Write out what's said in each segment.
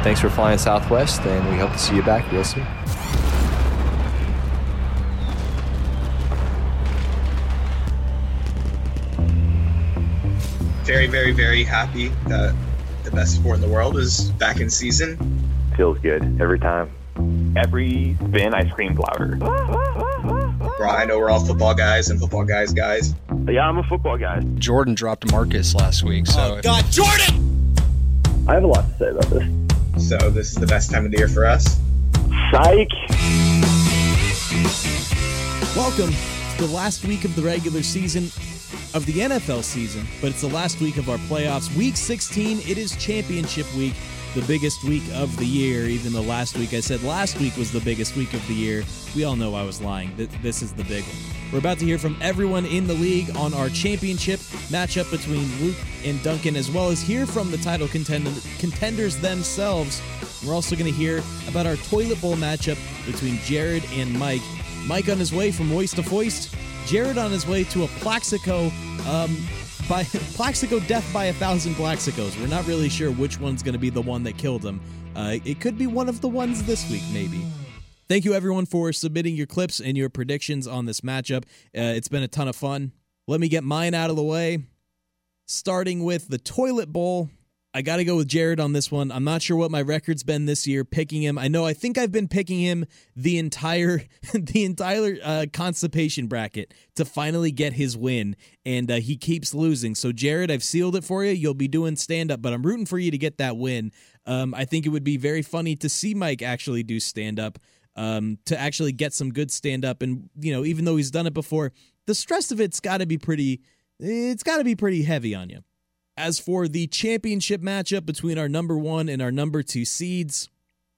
thanks for flying Southwest, and we hope to see you back real soon. Very, very, very happy that the best sport in the world is back in season. Feels good every time. Every spin, I screamed louder. Bro, I know we're all football guys and football guys. Yeah, I'm a football guy. Jordan dropped Marcus last week. So oh, God, Jordan! I have a lot to say about this. So this is the best time of the year for us. Psych! Welcome to the last week of the regular season of the NFL season, but it's the last week of our playoffs. Week 16, it is championship week, the biggest week of the year, even though last week I said last week was the biggest week of the year. We all know I was lying. This is the big one. We're about to hear from everyone in the league on our championship matchup between Luke and Duncan, as well as hear from the title contenders themselves. We're also going to hear about our toilet bowl matchup between Jared and Mike. Mike on his way from Moist to Foist. Jared on his way to a Plaxico, Plaxico death by 1,000 Plaxicos. We're not really sure which one's going to be the one that killed him. It could be one of the ones this week, maybe. Thank you, everyone, for submitting your clips and your predictions on this matchup. It's been a ton of fun. Let me get mine out of the way. Starting with the toilet bowl. I got to go with Jared on this one. I'm not sure what my record's been this year picking him. I think I've been picking him the entire constipation bracket to finally get his win, and he keeps losing. So, Jared, I've sealed it for you. You'll be doing stand-up, but I'm rooting for you to get that win. I think it would be very funny to see Mike actually do stand-up, to actually get some good stand-up. And, even though he's done it before, the stress of it's got to be pretty heavy on you. As for the championship matchup between our number 1 and our number 2 seeds,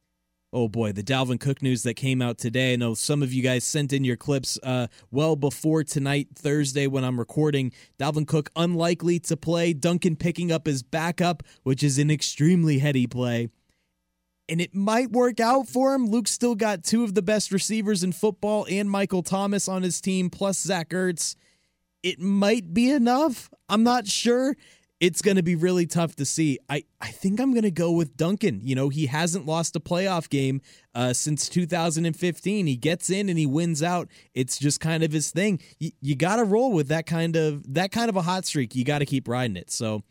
oh boy, the Dalvin Cook news that came out today. I know some of you guys sent in your clips well before tonight, Thursday, when I'm recording. Dalvin Cook unlikely to play. Duncan picking up his backup, which is an extremely heady play. And it might work out for him. Luke's still got 2 of the best receivers in football and Michael Thomas on his team, plus Zach Ertz. It might be enough. I'm not sure. It's going to be really tough to see. I think I'm going to go with Duncan. He hasn't lost a playoff game since 2015. He gets in and he wins out. It's just kind of his thing. You got to roll with that kind of a hot streak. You got to keep riding it. So,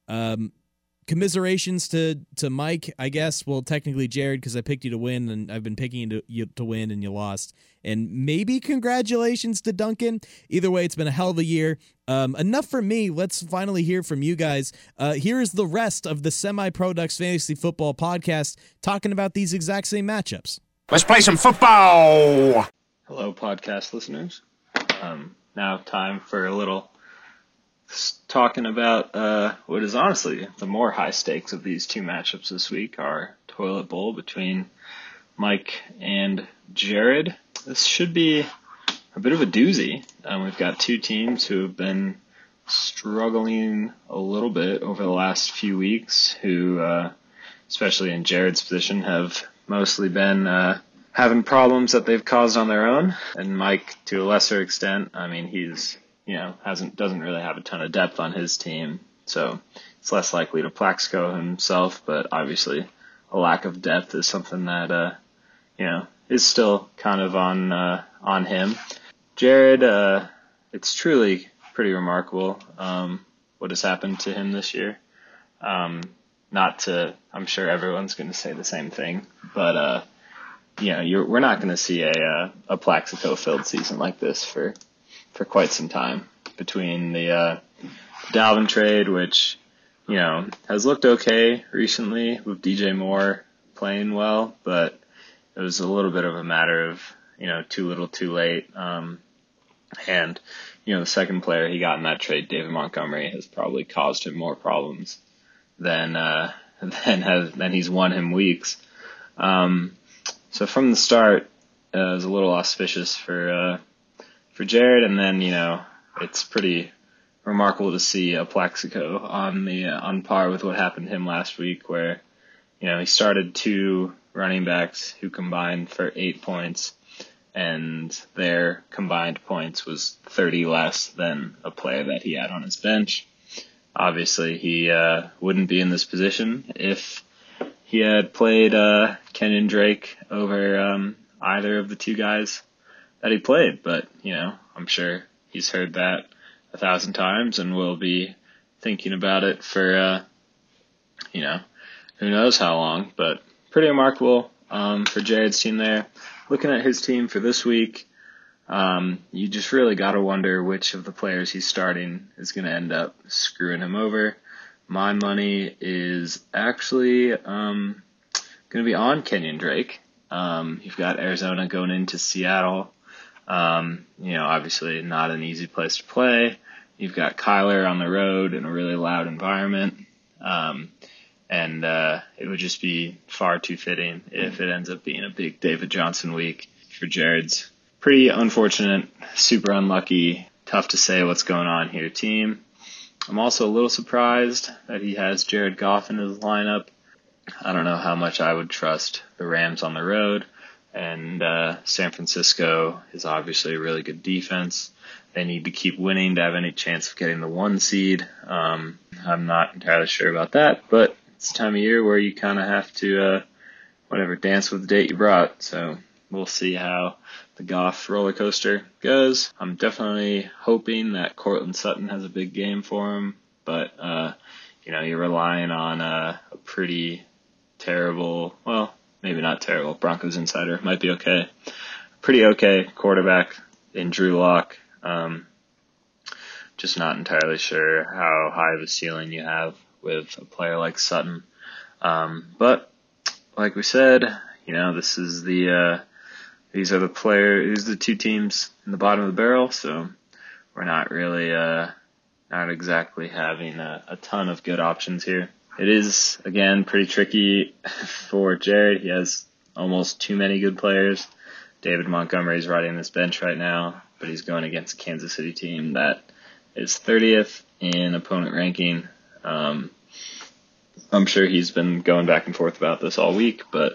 commiserations to Mike, I guess. Well, technically Jared, because I picked you to win, and I've been picking you to win, and you lost. And maybe congratulations to Duncan. Either way, it's been a hell of a year. Enough for me. Let's finally hear from you guys. Here is the rest of the Semi-Pro Ducks Fantasy Football Podcast talking about these exact same matchups. Let's play some football! Hello, podcast listeners. Now time for a little talking about what is honestly the more high stakes of these two matchups this week, our toilet bowl between Mike and Jared. This should be a bit of a doozy. We've got two teams who have been struggling a little bit over the last few weeks, who, especially in Jared's position, have mostly been having problems that they've caused on their own. And Mike, to a lesser extent, he's doesn't really have a ton of depth on his team, so it's less likely to Plaxico himself. But obviously, a lack of depth is something that is still kind of on him. Jared, it's truly pretty remarkable what has happened to him this year. I'm sure everyone's going to say the same thing, but we're not going to see a Plaxico-filled season like this for quite some time. Between the Dalvin trade, which has looked okay recently with DJ Moore playing well, but it was a little bit of a matter of too little too late. And the second player he got in that trade, David Montgomery, has probably caused him more problems than he's won him weeks. So from the start, it was a little auspicious for Jared, and then it's pretty remarkable to see a Plaxico on par with what happened to him last week, where he started two running backs who combined for 8 points, and their combined points was 30 less than a player that he had on his bench. Obviously, he wouldn't be in this position if he had played Kenyon Drake over either of the two guys that he played, but, I'm sure he's heard that 1,000 times and will be thinking about it for, who knows how long, but pretty remarkable for Jared's team there. Looking at his team for this week, you just really got to wonder which of the players he's starting is going to end up screwing him over. My money is actually going to be on Kenyon Drake. You've got Arizona going into Seattle. Obviously not an easy place to play. You've got Kyler on the road in a really loud environment. And it would just be far too fitting if it ends up being a big David Johnson week for Jared's pretty unfortunate, super unlucky, tough to say what's going on here team. I'm also a little surprised that he has Jared Goff in his lineup. I don't know how much I would trust the Rams on the road. And San Francisco is obviously a really good defense. They need to keep winning to have any chance of getting the 1 seed. I'm not entirely sure about that, but it's the time of year where you kind of have to, dance with the date you brought. So we'll see how the Goff roller coaster goes. I'm definitely hoping that Cortland Sutton has a big game for him, but, you're relying on a pretty terrible, well, maybe not terrible, Broncos insider, might be okay. Pretty okay quarterback in Drew Lock. Just not entirely sure how high of a ceiling you have with a player like Sutton. But like we said, this is these are the two teams in the bottom of the barrel, so we're not really, not exactly having a ton of good options here. It is, again, pretty tricky for Jared. He has almost too many good players. David Montgomery's riding this bench right now, but he's going against a Kansas City team that is 30th in opponent ranking. I'm sure he's been going back and forth about this all week, but,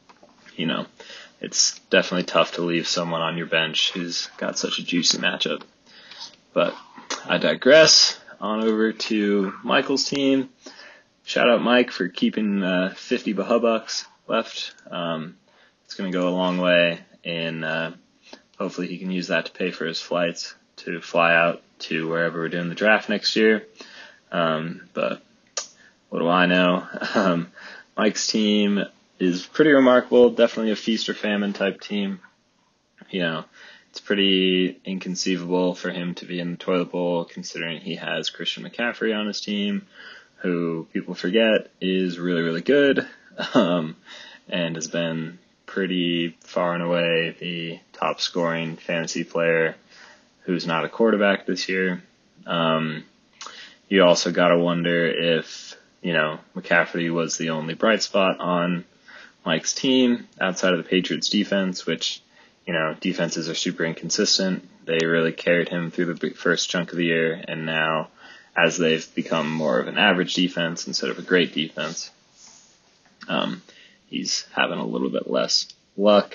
it's definitely tough to leave someone on your bench who's got such a juicy matchup. But I digress. On over to Michael's team. Shout out Mike for keeping 50 Bahubucks left. It's going to go a long way, and hopefully he can use that to pay for his flights to fly out to wherever we're doing the draft next year. But what do I know? Mike's team is pretty remarkable, definitely a feast or famine type team. It's pretty inconceivable for him to be in the toilet bowl considering he has Christian McCaffrey on his team, who people forget is really, really good, and has been pretty far and away the top scoring fantasy player who's not a quarterback this year. You also got to wonder if, McCaffrey was the only bright spot on Mike's team outside of the Patriots defense, which, defenses are super inconsistent. They really carried him through the first chunk of the year, and now as they've become more of an average defense instead of a great defense, he's having a little bit less luck.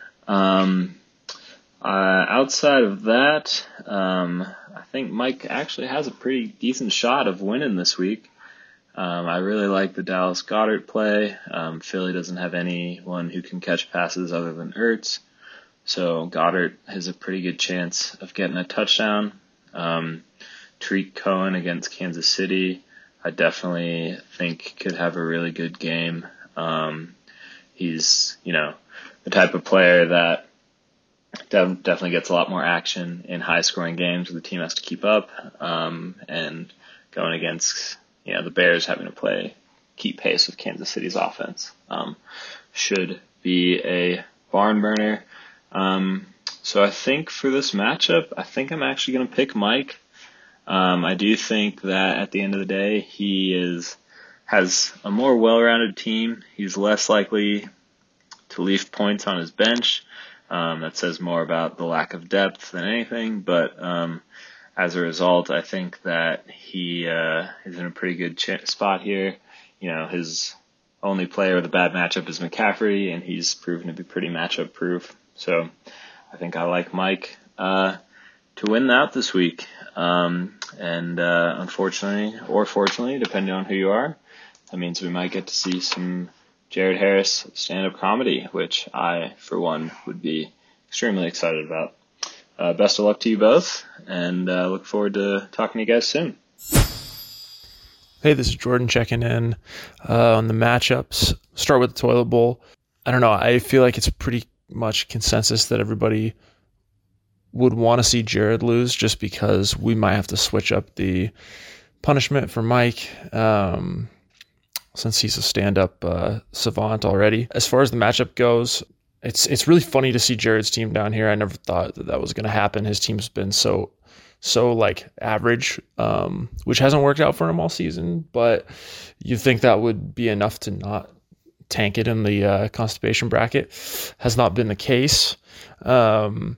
Outside of that, I think Mike actually has a pretty decent shot of winning this week. I really like the Dallas Goedert play. Philly doesn't have anyone who can catch passes other than Ertz, so Goddard has a pretty good chance of getting a touchdown. Tariq Cohen against Kansas City, I definitely think could have a really good game. He's, the type of player that definitely gets a lot more action in high-scoring games where the team has to keep up, and going against, the Bears having to keep pace with Kansas City's offense, should be a barn burner. So I think for this matchup, I think I'm actually going to pick Mike. I do think that at the end of the day, he has a more well-rounded team. He's less likely to leave points on his bench. That says more about the lack of depth than anything, but as a result, I think that he is in a pretty good spot here. His only player with a bad matchup is McCaffrey, and he's proven to be pretty matchup-proof. So I think I like Mike to win that this week. And unfortunately, or fortunately, depending on who you are, that means we might get to see some Jared Harris stand-up comedy, which I, for one, would be extremely excited about. Best of luck to you both, and look forward to talking to you guys soon. Hey, this is Jordan checking in on the matchups. Start with the toilet bowl. I don't know. I feel like it's pretty much consensus that everybody would want to see Jared lose, just because we might have to switch up the punishment for Mike since he's a stand-up savant already. As far as the matchup goes, it's really funny to see Jared's team down here. I never thought that was going to happen. His team's been so like average, which hasn't worked out for him all season, but you think that would be enough to not tank it in the constipation bracket. Has not been the case. Starting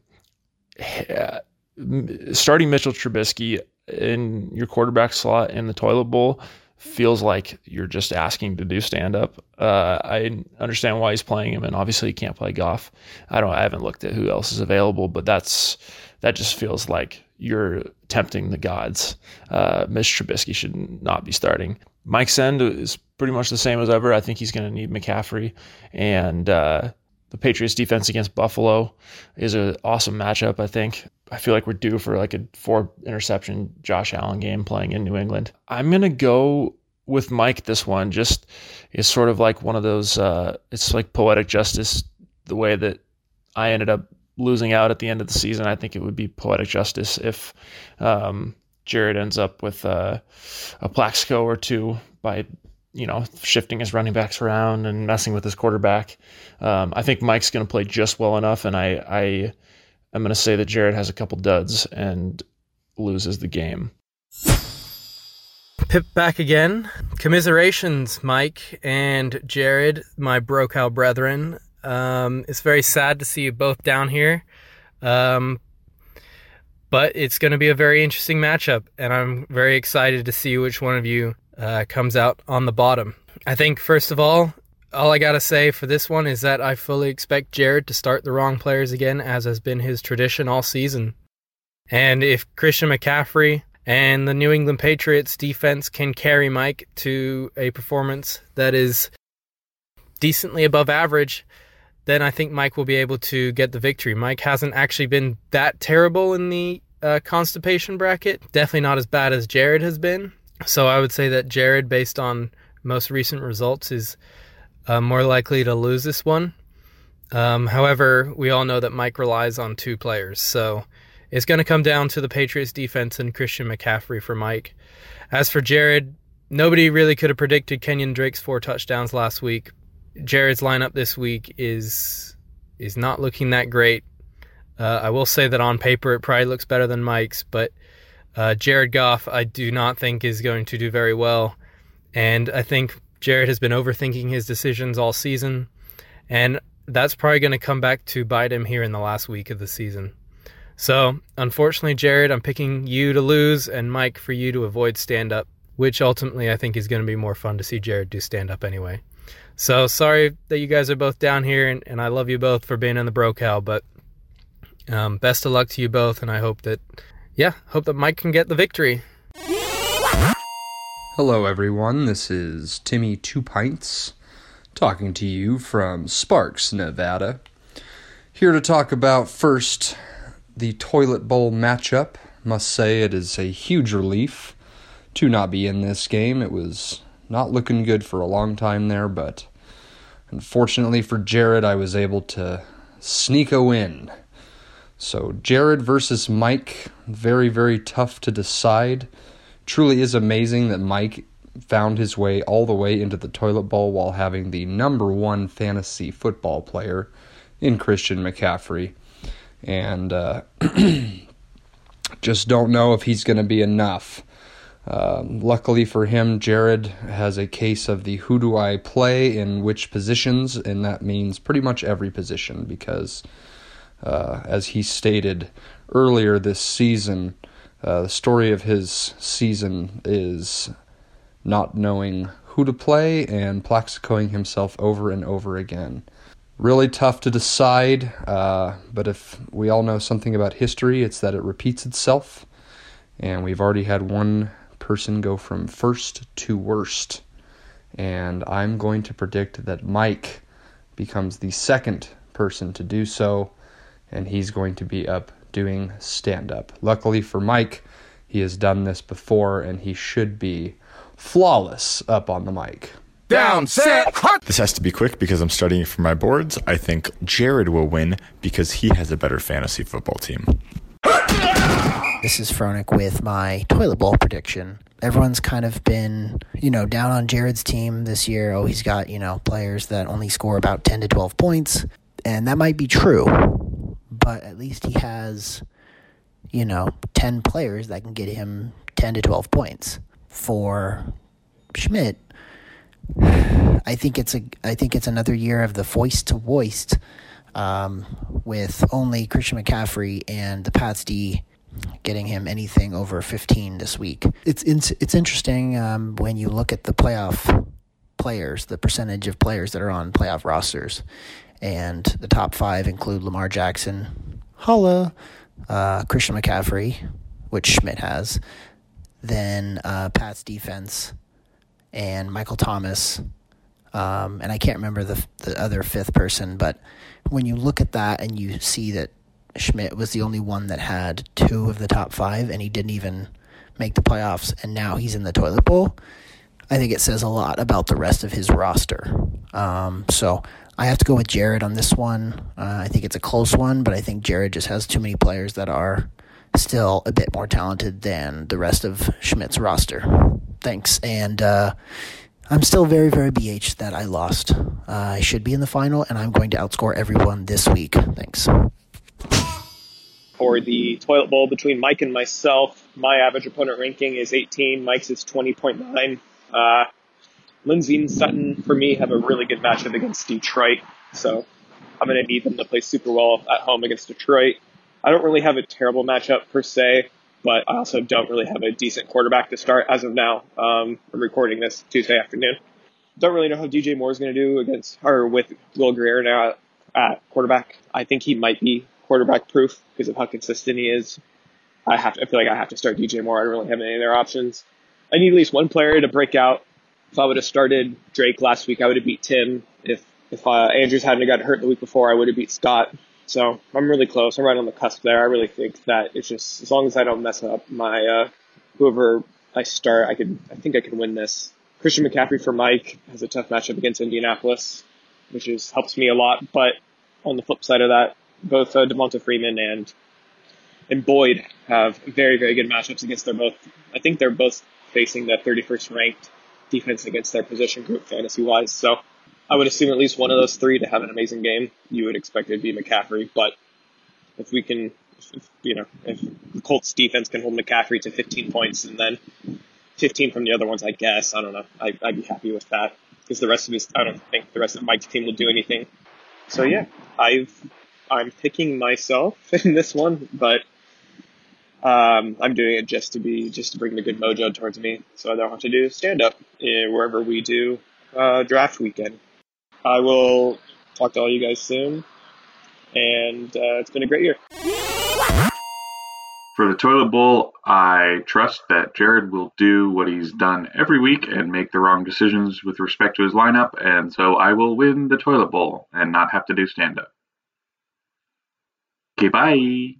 Mitchell Trubisky in your quarterback slot in the toilet bowl feels like you're just asking to do stand-up. I understand why he's playing him, and obviously he can't play Goff. I haven't looked at who else is available, but that just feels like you're tempting the gods. Mitch Trubisky should not be starting. Mike's end is pretty much the same as ever. I think he's going to need McCaffrey, and the Patriots defense against Buffalo is an awesome matchup, I think. I feel like we're due for like a 4-interception Josh Allen game playing in New England. I'm going to go with Mike this one. Just is sort of like one of those, it's like poetic justice, the way that I ended up losing out at the end of the season. I think it would be poetic justice if Jared ends up with a Plaxico or two by shifting his running backs around and messing with his quarterback. I think Mike's going to play just well enough, and I'm going to say that Jared has a couple duds and loses the game. Pip back again. Commiserations, Mike and Jared, my BroCal brethren. It's very sad to see you both down here. But it's going to be a very interesting matchup, and I'm very excited to see which one of you comes out on the bottom. I think, first of all I got to say for this one is that I fully expect Jared to start the wrong players again, as has been his tradition all season. And if Christian McCaffrey and the New England Patriots defense can carry Mike to a performance that is decently above average, then I think Mike will be able to get the victory. Mike hasn't actually been that terrible in the constipation bracket. Definitely not as bad as Jared has been. So I would say that Jared, based on most recent results, is more likely to lose this one. However, we all know that Mike relies on two players. So it's going to come down to the Patriots defense and Christian McCaffrey for Mike. As for Jared, nobody really could have predicted Kenyon Drake's 4 touchdowns last week. Jared's lineup this week is not looking that great. I will say that on paper it probably looks better than Mike's, but Jared Goff I do not think is going to do very well. And I think Jared has been overthinking his decisions all season, and that's probably going to come back to bite him here in the last week of the season. So, unfortunately, Jared, I'm picking you to lose, and Mike for you to avoid stand-up, which ultimately I think is going to be more fun to see Jared do stand-up anyway. So, sorry that you guys are both down here, and I love you both for being in the BroCal, but best of luck to you both, and I hope that Mike can get the victory. Hello everyone, this is Timmy 2 Pints, talking to you from Sparks, Nevada. Here to talk about first the toilet bowl matchup. Must say it is a huge relief to not be in this game. It was not looking good for a long time there, but unfortunately for Jared, I was able to sneak a win. So Jared versus Mike, very, very tough to decide. Truly is amazing that Mike found his way all the way into the toilet bowl while having the number 1 fantasy football player in Christian McCaffrey. And just don't know if he's going to be enough. Luckily for him, Jared has a case of the who do I play in which positions, and that means pretty much every position because, as he stated earlier this season, the story of his season is not knowing who to play and Plaxicoing himself over and over again. Really tough to decide, but if we all know something about history, it's that it repeats itself, and we've already had one person go from first to worst, and I'm going to predict that Mike becomes the second person to do so, and he's going to be up doing stand-up. Luckily for Mike, he has done this before, and he should be flawless up on the mic. Down, set, hut! This has to be quick because I'm studying for my boards. I think Jared will win because he has a better fantasy football team. This is Fronik with my toilet bowl prediction. Everyone's kind of been, down on Jared's team this year. Oh, he's got, players that only score about 10 to 12 points. And that might be true. But at least he has, 10 players that can get him 10 to 12 points. For Schmidt, I think it's another year of the foist to voist, with only Christian McCaffrey and the Pats D getting him anything over 15 this week. It's interesting when you look at the playoff players, the percentage of players that are on playoff rosters, and the top 5 include Lamar Jackson, holla, Christian McCaffrey, which Schmidt has, then Pat's defense, and Michael Thomas, and I can't remember the other 5th person, but when you look at that and you see that Schmidt was the only one that had 2 of the top 5, and he didn't even make the playoffs, and now he's in the toilet bowl, I think it says a lot about the rest of his roster. So I have to go with Jared on this one. I think it's a close one, but I think Jared just has too many players that are still a bit more talented than the rest of Schmidt's roster. Thanks, and I'm still very, very BH that I lost. I should be in the final, and I'm going to outscore everyone this week. Thanks. For the toilet bowl between Mike and myself, my average opponent ranking is 18. Mike's is 20.9. Lindsey and Sutton, for me, have a really good matchup against Detroit, so I'm going to need them to play super well at home against Detroit. I don't really have a terrible matchup per se, but I also don't really have a decent quarterback to start as of now. I'm recording this Tuesday afternoon. Don't really know how DJ Moore is going to do with Will Grier now at quarterback. I think he might be quarterback proof because of how consistent he is. I feel like I have to start DJ Moore. I don't really have any other options. I need at least one player to break out. If I would have started Drake last week, I would have beat Tim. If Andrews hadn't gotten hurt the week before, I would have beat Scott. So I'm really close. I'm right on the cusp there. I really think that it's just, as long as I don't mess up my whoever I start, I think I can win this. Christian McCaffrey for Mike has a tough matchup against Indianapolis, which helps me a lot. But on the flip side of that, both Devonta Freeman and Boyd have very, very good matchups against I think they're both facing the 31st ranked defense against their position group fantasy-wise. So I would assume at least one of those 3 to have an amazing game. You would expect it to be McCaffrey, but if the Colts defense can hold McCaffrey to 15 points and then 15 from the other ones, I guess, I don't know. I'd be happy with that because I don't think the rest of Mike's team will do anything. So yeah, I'm picking myself in this one, but I'm doing it just to bring the good mojo towards me, so I don't have to do stand up wherever we do draft weekend. I will talk to all you guys soon, and it's been a great year. For the toilet bowl, I trust that Jared will do what he's done every week and make the wrong decisions with respect to his lineup, and so I will win the toilet bowl and not have to do stand up. Okay, bye.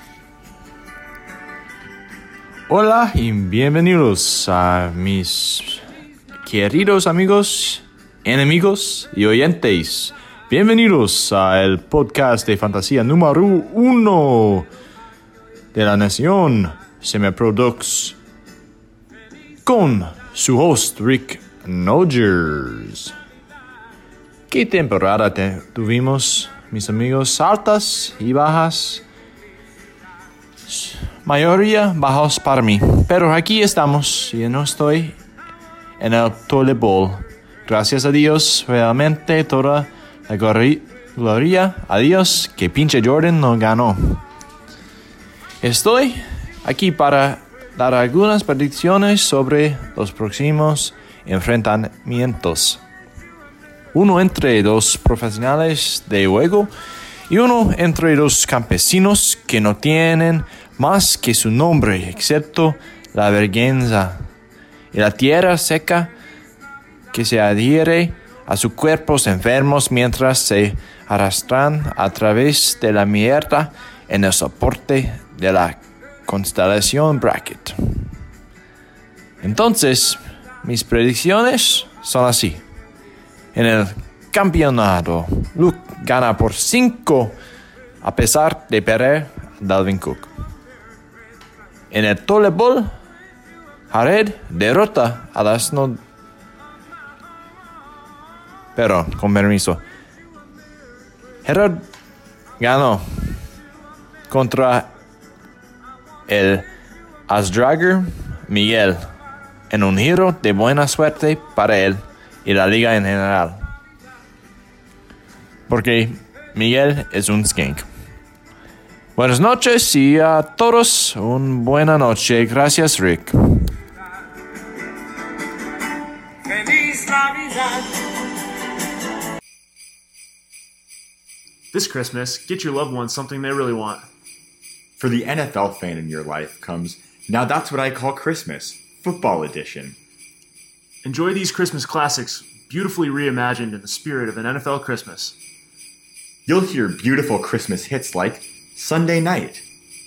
Hola y bienvenidos a mis queridos amigos, enemigos y oyentes. Bienvenidos al podcast de fantasía número 1 de la nación, Semiprodux, con su host Rick Nogers. ¿Qué temporada tuvimos, mis amigos? Altas y bajas. Mayoría bajos para mí, pero aquí estamos y no estoy en el toilet bowl. Gracias a Dios, realmente toda la gloria a Dios que pinche Jordan no ganó. Estoy aquí para dar algunas predicciones sobre los próximos enfrentamientos. Uno entre 2 profesionales de juego y uno entre 2 campesinos que no tienen más que su nombre, excepto la vergüenza y la tierra seca que se adhiere a sus cuerpos enfermos mientras se arrastran a través de la mierda en el soporte de la constelación Bracket. Entonces, mis predicciones son así. En el campeonato, Luke gana por 5 a pesar de perder a Dalvin Cook. En el Toilet Bowl, Jared derrota a las Perdón, con permiso. Jared ganó contra el Asdrager Miguel en un giro de buena suerte para él y la liga en general. Porque Miguel es un skink. Buenas noches y a todos una buena noche. Gracias, Rick. This Christmas, get your loved ones something they really want. For the NFL fan in your life comes, now that's what I call Christmas, Football Edition. Enjoy these Christmas classics, beautifully reimagined in the spirit of an NFL Christmas. You'll hear beautiful Christmas hits like Sunday Night.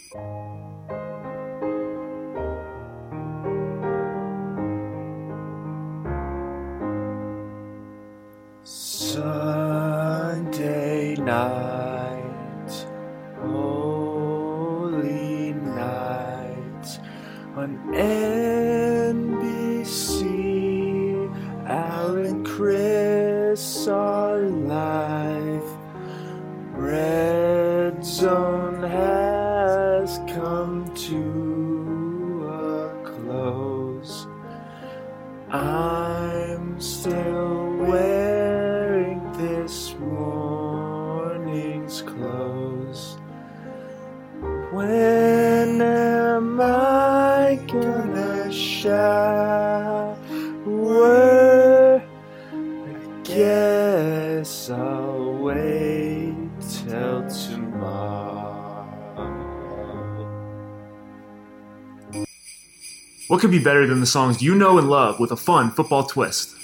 Sunday night, holy night, on NBC, Al and Chris are live. Red Zone has come to a close. I'm still wearing this morning's clothes. When am I gonna shower? I guess I'll wait till tomorrow. What could be better than the songs you know and love with a fun football twist?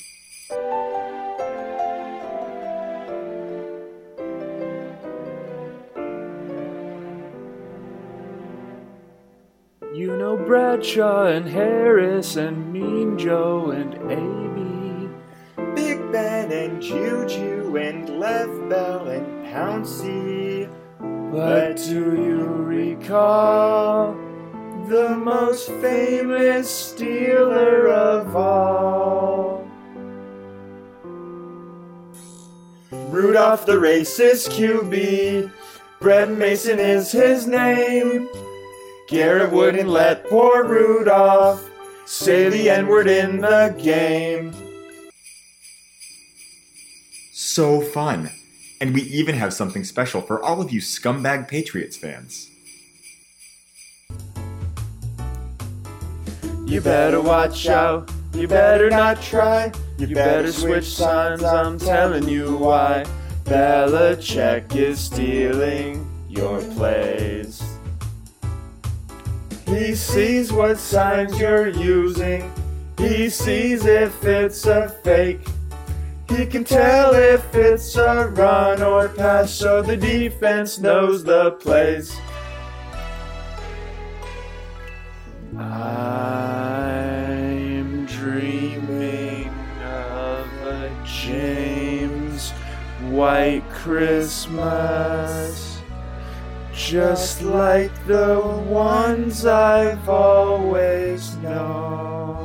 You know Bradshaw and Harris and Mean Joe and Amy, Big Ben and Juju and Lev Bell and Pouncey. but do you recall the most famous Steeler of all? Rudolph the racist QB, Brett Mason is his name. Garrett wouldn't let poor Rudolph say the N-word in the game. So fun. And we even have something special for all of you scumbag Patriots fans. You better watch out, you better not try, you better switch sides, I'm telling you why. Belichick is stealing your plays. He sees what signs you're using, he sees if it's a fake. He can tell if it's a run or pass, so the defense knows the plays. I'm dreaming of a James White Christmas, just like the ones I've always known.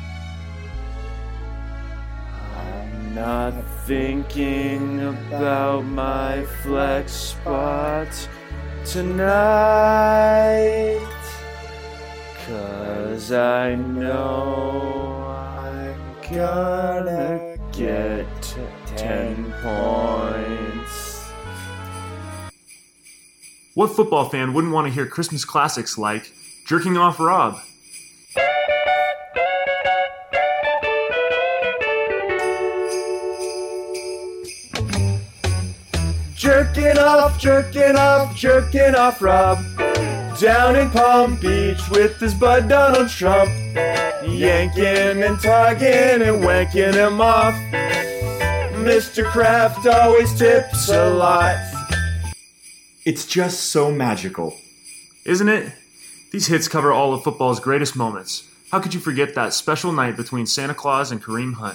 I'm not thinking about my flex spot tonight, 'cause I know I'm gonna get 10 points. What football fan wouldn't want to hear Christmas classics like Jerking Off Rob? Jerking off, jerking off, jerking off Rob, down in Palm Beach with his bud Donald Trump. yanking and tugging and wanking him off. Mr. Kraft always tips a lot. It's just so magical. Isn't it? These hits cover all of football's greatest moments. How could you forget that special night between Santa Claus and Kareem Hunt?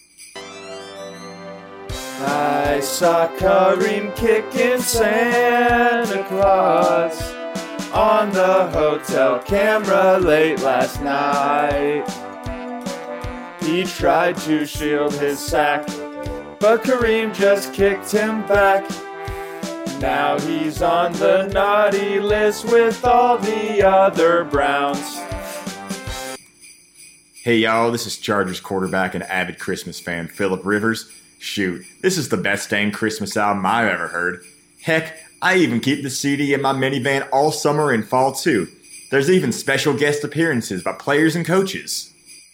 I saw Kareem kicking Santa Claus on the hotel camera late last night. He tried to shield his sack, but Kareem just kicked him back. Now he's on the naughty list with all the other Browns. Hey y'all, this is Chargers quarterback and avid Christmas fan Phillip Rivers. Shoot, this is the best dang Christmas album I've ever heard. Heck, I even keep the CD in my minivan all summer and fall too. There's even special guest appearances by players and coaches.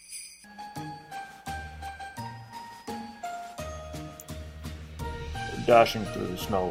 Dashing through the snow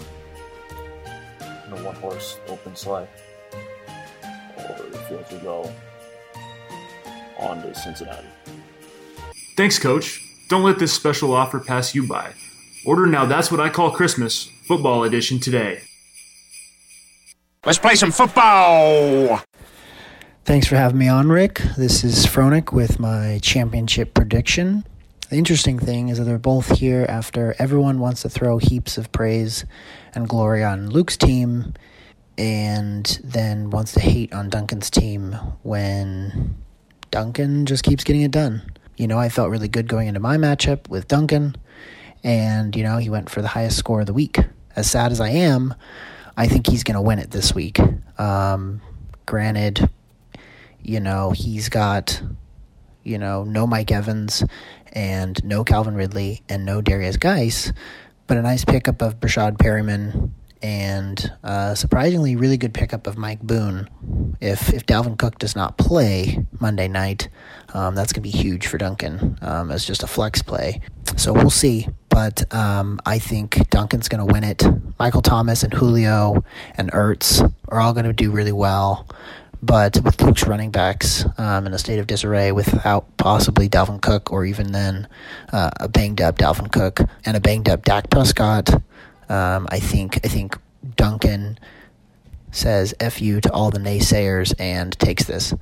in a one-horse open sleigh. Over the fields we go, on to Cincinnati. Thanks, Coach. Don't let this special offer pass you by. Order Now That's What I Call Christmas, Football Edition today. Let's play some football! Thanks for having me on, Rick. This is Fronic with my championship prediction. The interesting thing is that they're both here after everyone wants to throw heaps of praise and glory on Luke's team and then wants to hate on Duncan's team when Duncan just keeps getting it done. You know, I felt really good going into my matchup with Duncan, and, you know, he went for the highest score of the week. As sad as I am, I think he's going to win it this week. Granted, you know, he's got, you know, no Mike Evans and no Calvin Ridley and no Darius Geis, but a nice pickup of Brashad Perryman and surprisingly really good pickup of Mike Boone. If Dalvin Cook does not play Monday night, that's going to be huge for Duncan as just a flex play. So we'll see, but I think Duncan's going to win it. Michael Thomas and Julio and Ertz are all going to do really well, but with Luke's running backs in a state of disarray without possibly Dalvin Cook or even then a banged-up Dalvin Cook and a banged-up Dak Prescott, I think Duncan says F you to all the naysayers and takes this.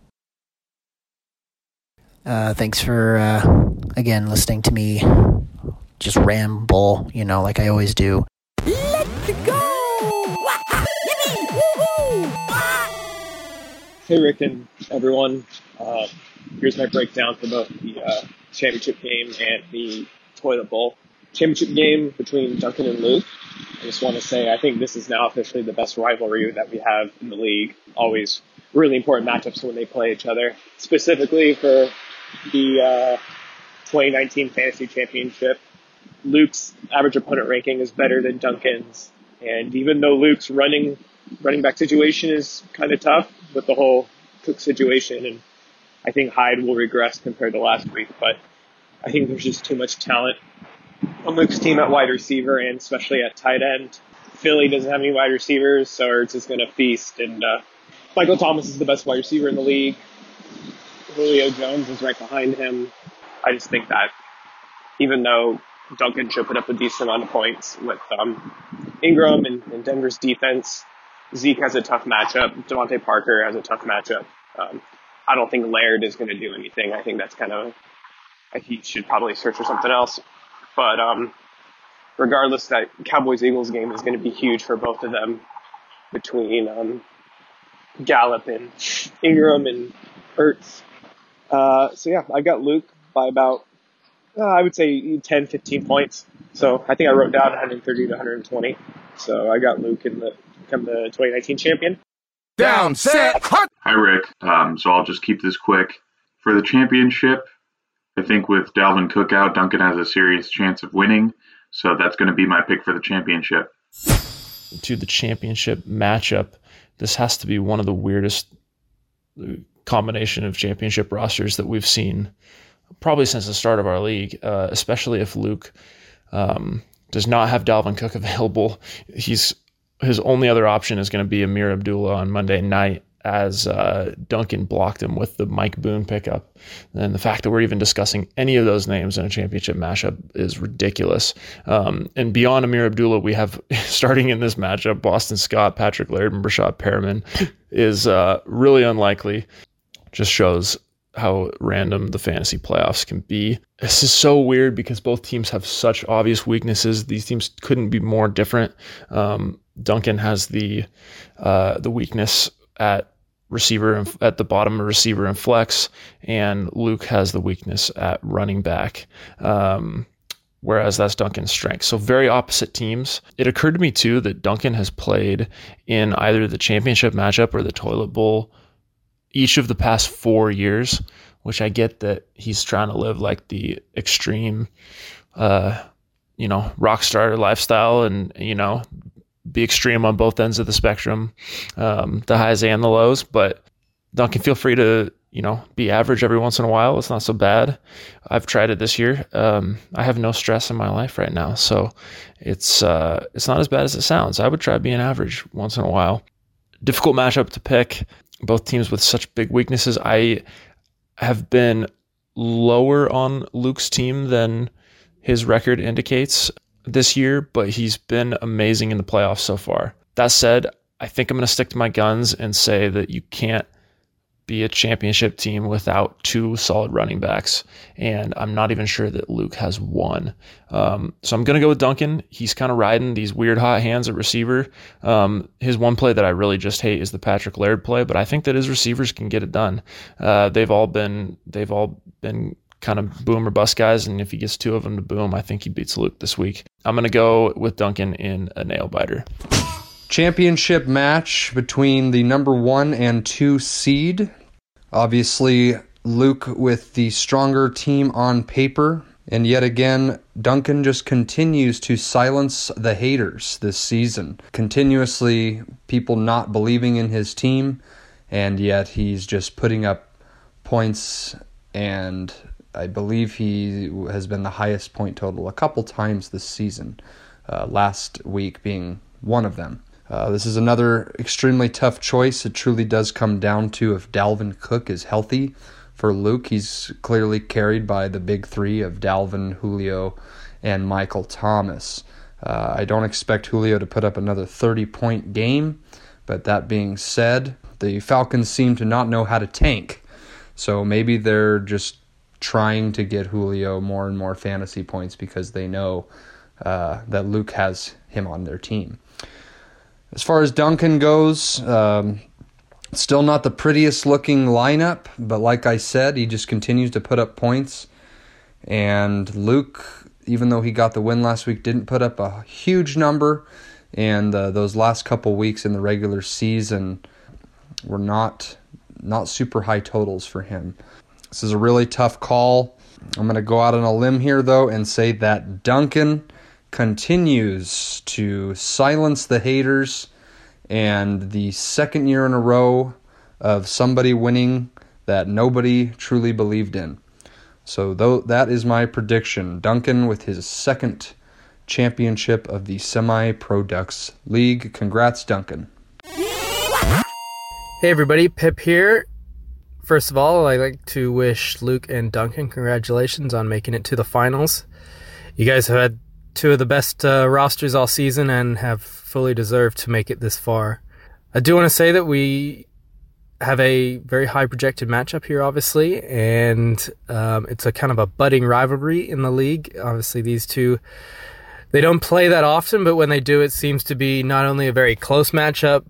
Thanks for, again, listening to me just ramble, you know, like I always do. Let's go! Hey, Rick and everyone. Here's my breakdown for both the championship game and the toilet bowl. Championship game between Duncan and Luke. I just want to say I think this is now officially the best rivalry that we have in the league. Always really important matchups when they play each other. Specifically for the 2019 Fantasy Championship, Luke's average opponent ranking is better than Duncan's. And even though Luke's running back situation is kind of tough with the whole Cook situation, and I think Hyde will regress compared to last week, but I think there's just too much talent on Luke's team at wide receiver and especially at tight end. Philly doesn't have any wide receivers, so Ertz is going to feast. And Michael Thomas is the best wide receiver in the league. Julio Jones is right behind him. I just think that even though Duncan should put up a decent amount of points with Ingram and Denver's defense, Zeke has a tough matchup. Devontae Parker has a tough matchup. I don't think Laird is going to do anything. I think that's kind of he should probably search for something else. But regardless, that Cowboys-Eagles game is going to be huge for both of them between Gallup and Ingram and Ertz. So yeah, I got Luke by about, I would say 10, 15 points. So I think I wrote down 130 to 120. So I got Luke in become the 2019 champion. Down, set, hut! Hi, Rick. So I'll just keep this quick. For the championship, I think with Dalvin Cook out, Duncan has a serious chance of winning. So that's going to be my pick for the championship. To the championship matchup, this has to be one of the weirdest combination of championship rosters that we've seen probably since the start of our league, especially if Luke does not have Dalvin Cook available. His only other option is going to be Amir Abdullah on Monday night. as Duncan blocked him with the Mike Boone pickup. And the fact that we're even discussing any of those names in a championship matchup is ridiculous. And beyond Amir Abdullah, we have, starting in this matchup, Boston Scott, Patrick Laird, and Brashad Perriman is really unlikely. Just shows how random the fantasy playoffs can be. This is so weird because both teams have such obvious weaknesses. These teams couldn't be more different. Duncan has the weakness at receiver and at the bottom of receiver and flex, and Luke has the weakness at running back. Whereas that's Duncan's strength. So very opposite teams. It occurred to me too that Duncan has played in either the championship matchup or the toilet bowl each of the past 4 years, which I get that he's trying to live like the extreme, rock star lifestyle and, be extreme on both ends of the spectrum, the highs and the lows. But Duncan, feel free to, be average every once in a while. It's not so bad. I've tried it this year. I have no stress in my life right now. So it's not as bad as it sounds. I would try being average once in a while. Difficult matchup to pick. Both teams with such big weaknesses. I have been lower on Luke's team than his record indicates this year, but he's been amazing in the playoffs so far. That said, I think I'm going to stick to my guns and say that you can't be a championship team without two solid running backs, and I'm not even sure that Luke has one. So I'm going to go with Duncan. He's kind of riding these weird hot hands at receiver. His one play that I really just hate is the Patrick Laird play, but I think that his receivers can get it done. They've all been kind of boom or bust guys, and if he gets two of them to boom, I think he beats Luke this week. I'm going to go with Duncan in a nail biter. Championship match between the number 1 and 2 seed. Obviously, Luke with the stronger team on paper. And yet again, Duncan just continues to silence the haters this season. Continuously, people not believing in his team, and yet he's just putting up points, and I believe he has been the highest point total a couple times this season, last week being one of them. This is another extremely tough choice. It truly does come down to if Dalvin Cook is healthy. For Luke, he's clearly carried by the big three of Dalvin, Julio, and Michael Thomas. I don't expect Julio to put up another 30-point game, but that being said, the Falcons seem to not know how to tank. So maybe they're just trying to get Julio more and more fantasy points because they know that Luke has him on their team. As far as Duncan goes, still not the prettiest looking lineup, but like I said, he just continues to put up points. And Luke, even though he got the win last week, didn't put up a huge number. And those last couple weeks in the regular season were not super high totals for him. This is a really tough call. I'm going to go out on a limb here, though, and say that Duncan continues to silence the haters, and the second year in a row of somebody winning that nobody truly believed in. So that is my prediction. Duncan with his second championship of the Semi-Pro Ducks League. Congrats, Duncan. Hey everybody, Pip here. First of all, I'd like to wish Luke and Duncan congratulations on making it to the finals. You guys have had two of the best rosters all season and have fully deserved to make it this far. I do want to say that we have a very high projected matchup here, obviously, and it's a kind of a budding rivalry in the league. Obviously, these two, they don't play that often, but when they do, it seems to be not only a very close matchup,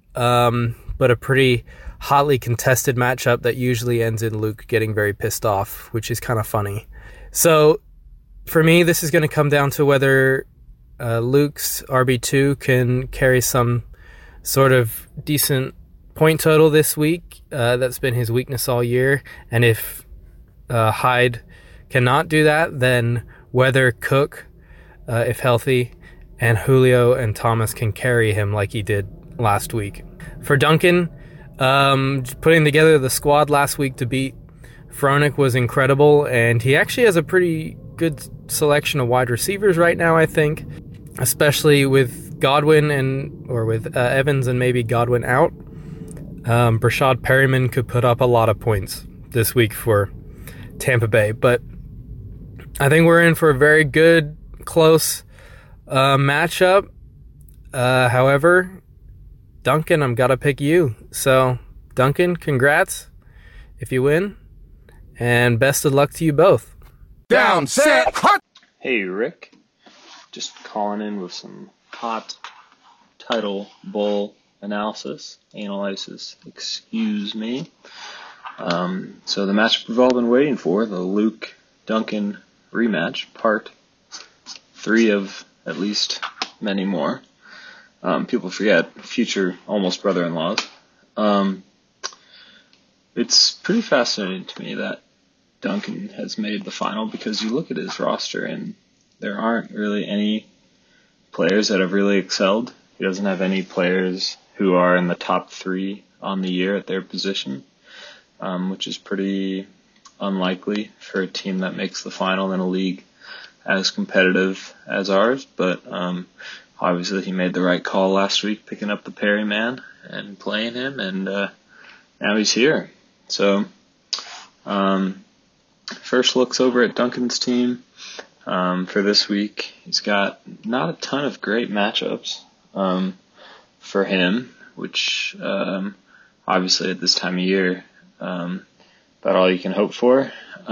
but a pretty hotly contested matchup that usually ends in Luke getting very pissed off, which is kind of funny. So for me, this is going to come down to whether Luke's RB2 can carry some sort of decent point total this week. That's been his weakness all year. And if Hyde cannot do that, then whether Cook, if healthy, and Julio and Thomas can carry him like he did last week. For Duncan, putting together the squad last week to beat Fronic was incredible, and he actually has a pretty good selection of wide receivers right now, I think, especially with Godwin with Evans and maybe Godwin out. Brashad Perryman could put up a lot of points this week for Tampa Bay, but I think we're in for a very good, close matchup. However, Duncan, I'm got to pick you. So, Duncan, congrats if you win, and best of luck to you both. Down, set, hot! Hey, Rick. Just calling in with some hot title bowl analysis. Excuse me. So the matchup we've all been waiting for, the Luke-Duncan rematch, part 3 of at least many more. People forget, future almost brother-in-laws. It's pretty fascinating to me that Duncan has made the final, because you look at his roster and there aren't really any players that have really excelled. He doesn't have any players who are in the top 3 on the year at their position, which is pretty unlikely for a team that makes the final in a league as competitive as ours. But obviously he made the right call last week, picking up the Perry man and playing him, and now he's here. So first looks over at Duncan's team for this week. He's got not a ton of great matchups for him, which obviously at this time of year, about all you can hope for.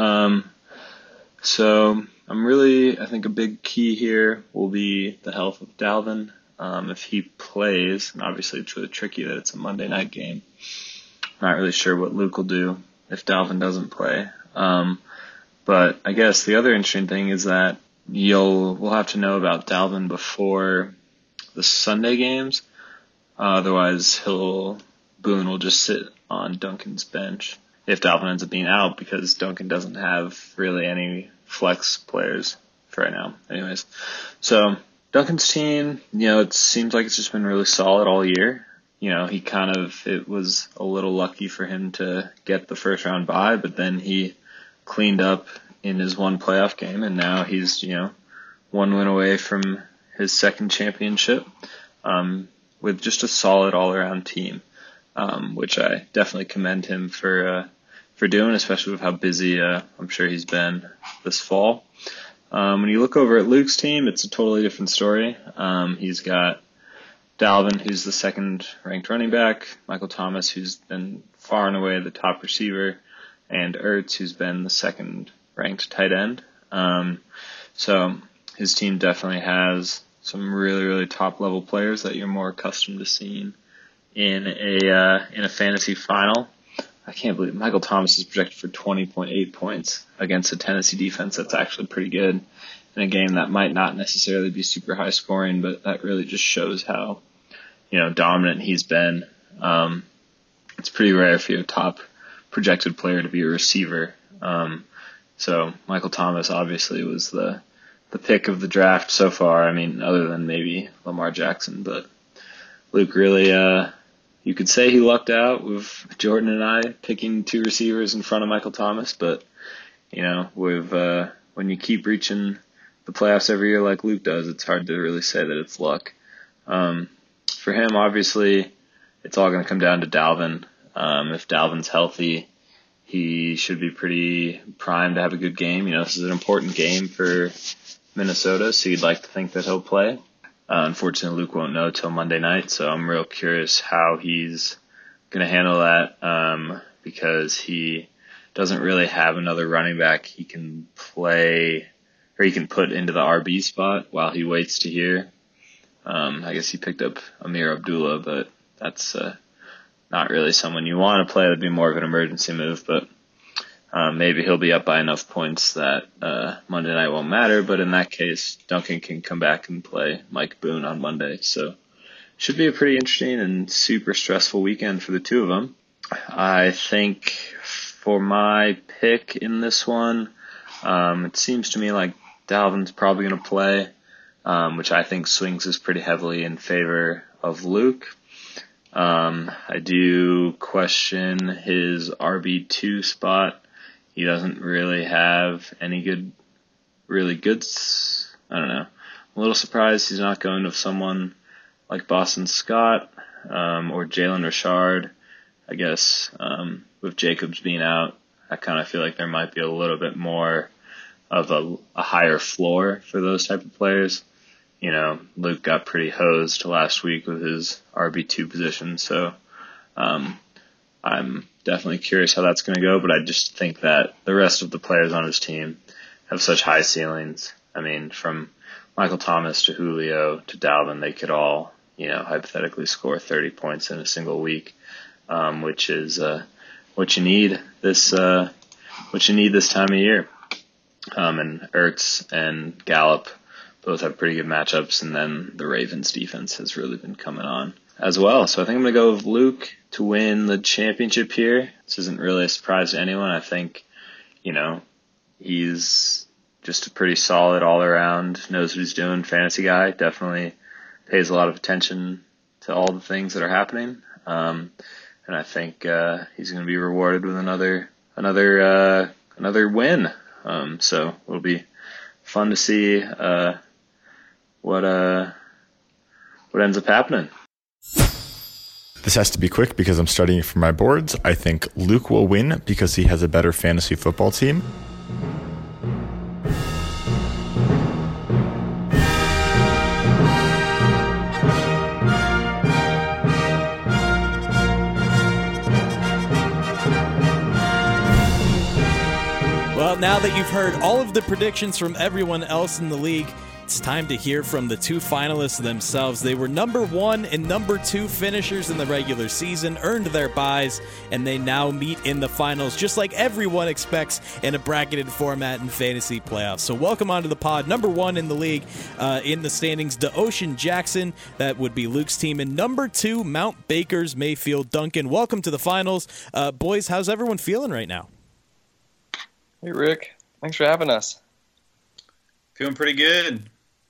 So I think a big key here will be the health of Dalvin. If he plays, and obviously it's really tricky that it's a Monday night game. Not really sure what Luke will do if Dalvin doesn't play. But I guess the other interesting thing is that we'll have to know about Dalvin before the Sunday games. Otherwise, Boone will just sit on Duncan's bench if Dalvin ends up being out, because Duncan doesn't have really any flex players for right now. Anyways, so Duncan's team, it seems like it's just been really solid all year. It was a little lucky for him to get the first round bye, but then he cleaned up in his one playoff game, and now he's, one win away from his second championship, with just a solid all-around team, which I definitely commend him for doing, especially with how busy I'm sure he's been this fall. When you look over at Luke's team, it's a totally different story. He's got Dalvin, who's the second-ranked running back, Michael Thomas, who's been far and away the top receiver, and Ertz, who's been the second-ranked tight end. So his team definitely has some really, really top-level players that you're more accustomed to seeing in a fantasy final. I can't believe Michael Thomas is projected for 20.8 points against a Tennessee defense that's actually pretty good in a game that might not necessarily be super high scoring, but that really just shows how, dominant he's been. It's pretty rare for your top projected player to be a receiver. So Michael Thomas obviously was the pick of the draft so far. I mean, other than maybe Lamar Jackson, but Luke really, you could say he lucked out with Jordan and I picking 2 receivers in front of Michael Thomas, but, when you keep reaching the playoffs every year like Luke does, it's hard to really say that it's luck. For him, obviously, it's all going to come down to Dalvin. If Dalvin's healthy, he should be pretty primed to have a good game. This is an important game for Minnesota, so you'd like to think that he'll play. Unfortunately, Luke won't know till Monday night, so I'm real curious how he's going to handle that, because he doesn't really have another running back he can play, or he can put into the RB spot while he waits to hear. I guess he picked up Amir Abdullah, but that's not really someone you want to play. That'd be more of an emergency move, but maybe he'll be up by enough points that Monday night won't matter. But in that case, Duncan can come back and play Mike Boone on Monday. So should be a pretty interesting and super stressful weekend for the two of them. I think for my pick in this one, it seems to me like Dalvin's probably going to play, which I think swings us pretty heavily in favor of Luke. I do question his RB2 spot. He doesn't really have any really good, I don't know. I'm a little surprised he's not going with someone like Boston Scott, or Jalen Richard, I guess with Jacobs being out, I kind of feel like there might be a little bit more of a higher floor for those type of players. You know, Luke got pretty hosed last week with his RB2 position, so I'm definitely curious how that's going to go, but I just think that the rest of the players on his team have such high ceilings. I mean, from Michael Thomas to Julio to Dalvin, they could all, you know, hypothetically score 30 points in a single week, which is what you need this time of year. And Ertz and Gallup both have pretty good matchups, and then the Ravens defense has really been coming on as well. So I think I'm going to go with Luke to win the championship here. This isn't really a surprise to anyone. I think, you know, he's just a pretty solid all-around, knows what he's doing fantasy guy. Definitely pays a lot of attention to all the things that are happening. And I think he's going to be rewarded with another win. So it'll be fun to see what ends up happening. This has to be quick because I'm studying for my boards. I think Luke will win because he has a better fantasy football team. Well, now that you've heard all of the predictions from everyone else in the league, it's time to hear from the two finalists themselves. They were number 1 and number 2 finishers in the regular season, earned their byes, and they now meet in the finals, just like everyone expects in a bracketed format in fantasy playoffs. So welcome onto the pod. Number 1 in the league in the standings, DeOcean Jackson. That would be Luke's team. And number 2, Mount Baker's Mayfield Duncan. Welcome to the finals. Boys, how's everyone feeling right now? Hey, Rick. Thanks for having us. Feeling pretty good.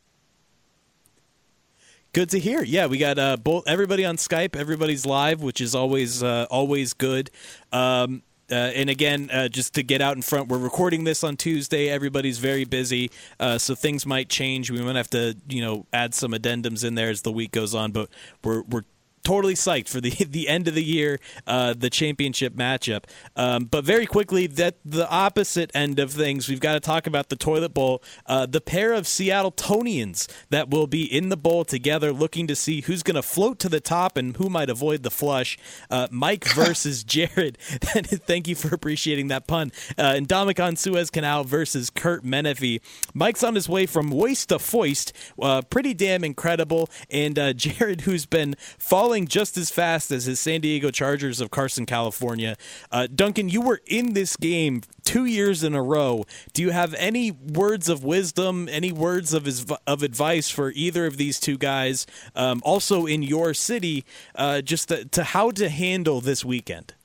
Good to hear. Yeah, we got everybody on Skype. Everybody's live, which is always good. And again, just to get out in front, we're recording this on Tuesday. Everybody's very busy, so things might change. We might have to, add some addendums in there as the week goes on. But we're totally psyched for the end of the year, the championship matchup. But very quickly, that the opposite end of things, we've got to talk about the Toilet Bowl. The pair of Seattletonians that will be in the bowl together, looking to see who's going to float to the top and who might avoid the flush. Mike versus Jared. Thank you for appreciating that pun. And Domicon Suez Canal versus Kurt Menefee. Mike's on his way from waist to foist. Pretty damn incredible. And Jared, who's been falling just as fast as his San Diego Chargers of Carson, California. Duncan, you were in this game 2 years in a row. Do you have any words of wisdom, any words of advice for either of these two guys, also in your city, just to how to handle this weekend?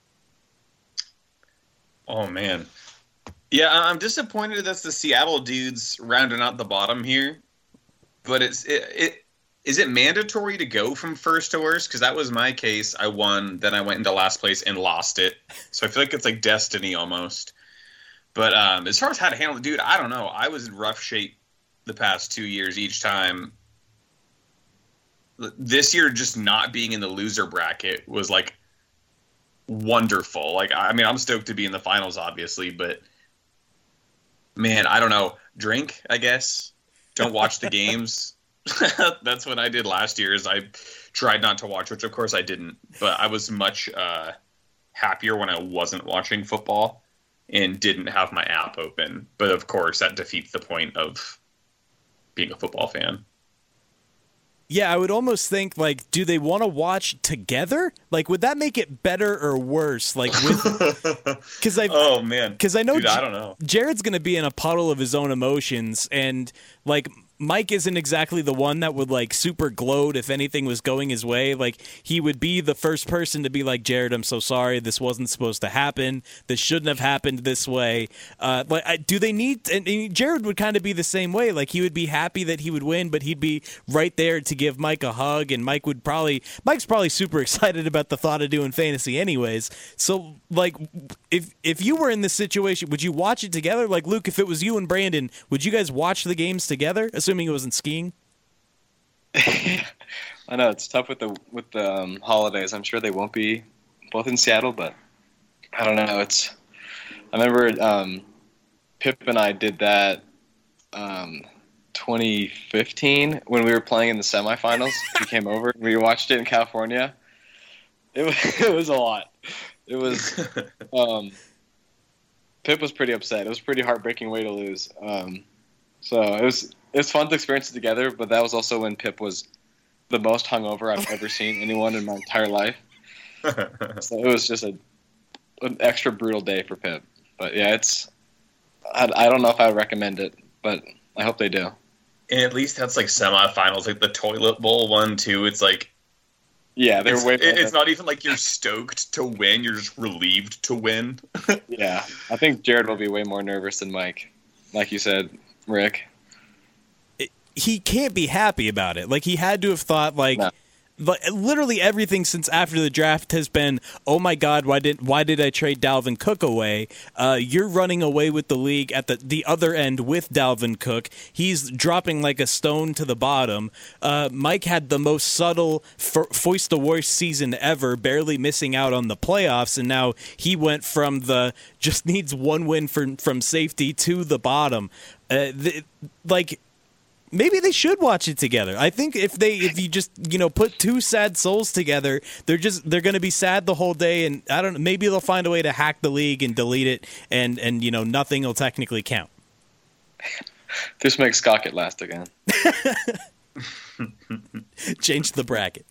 Oh, man. Yeah, I'm disappointed that's the Seattle dudes rounding out the bottom here. But is it mandatory to go from first to worst? Because that was my case. I won, then I went into last place and lost it. So I feel like it's like destiny almost. But as far as how to handle it, dude, I don't know. I was in rough shape the past 2 years each time. This year, just not being in the loser bracket was like wonderful. Like, I mean, I'm stoked to be in the finals, obviously, but man, I don't know. Drink, I guess. Don't watch the games. That's what I did last year. Is I tried not to watch, which of course I didn't. But I was much happier when I wasn't watching football and didn't have my app open. But of course, that defeats the point of being a football fan. Yeah, I would almost think, like, do they want to watch together? Like, would that make it better or worse? Like, because oh man, because I know, dude, I don't know. Jared's going to be in a puddle of his own emotions, and like, Mike isn't exactly the one that would like super gloat if anything was going his way. Like, he would be the first person to be like, Jared, I'm so sorry. This wasn't supposed to happen. This shouldn't have happened this way. Do they need, and Jared would kind of be the same way. Like, he would be happy that he would win, but he'd be right there to give Mike a hug. And Mike's probably super excited about the thought of doing fantasy anyways. So like, if you were in this situation, would you watch it together? Like, Luke, if it was you and Brandon, would you guys watch the games together? Assuming it wasn't skiing. I know it's tough with the holidays. I'm sure they won't be both in Seattle, but I don't know. I remember Pip and I did that 2015 when we were playing in the semifinals. He came over and we watched it in California. It was a lot. It was Pip was pretty upset. It was a pretty heartbreaking way to lose. So it was fun to experience it together, but that was also when Pip was the most hungover I've ever seen anyone in my entire life. So it was just an extra brutal day for Pip. But yeah, I don't know if I would recommend it, but I hope they do. And at least that's like semifinals, like the toilet bowl one too. It's like, yeah, it's not even like you're stoked to win; you're just relieved to win. Yeah, I think Jared will be way more nervous than Mike, like you said, Rick. He can't be happy about it. Like, he had to have thought, like, literally everything since after the draft has been, oh my God, why did I trade Dalvin Cook away? You're running away with the league at the other end with Dalvin Cook. He's dropping like a stone to the bottom. Mike had the most subtle foist the worst season ever, barely missing out on the playoffs, and now he went from the just needs one win from safety to the bottom. Maybe they should watch it together. I think if you just put two sad souls together, they're going to be sad the whole day, and I don't know, maybe they'll find a way to hack the league and delete it, and nothing will technically count. Just make Scott get last again. Change the bracket.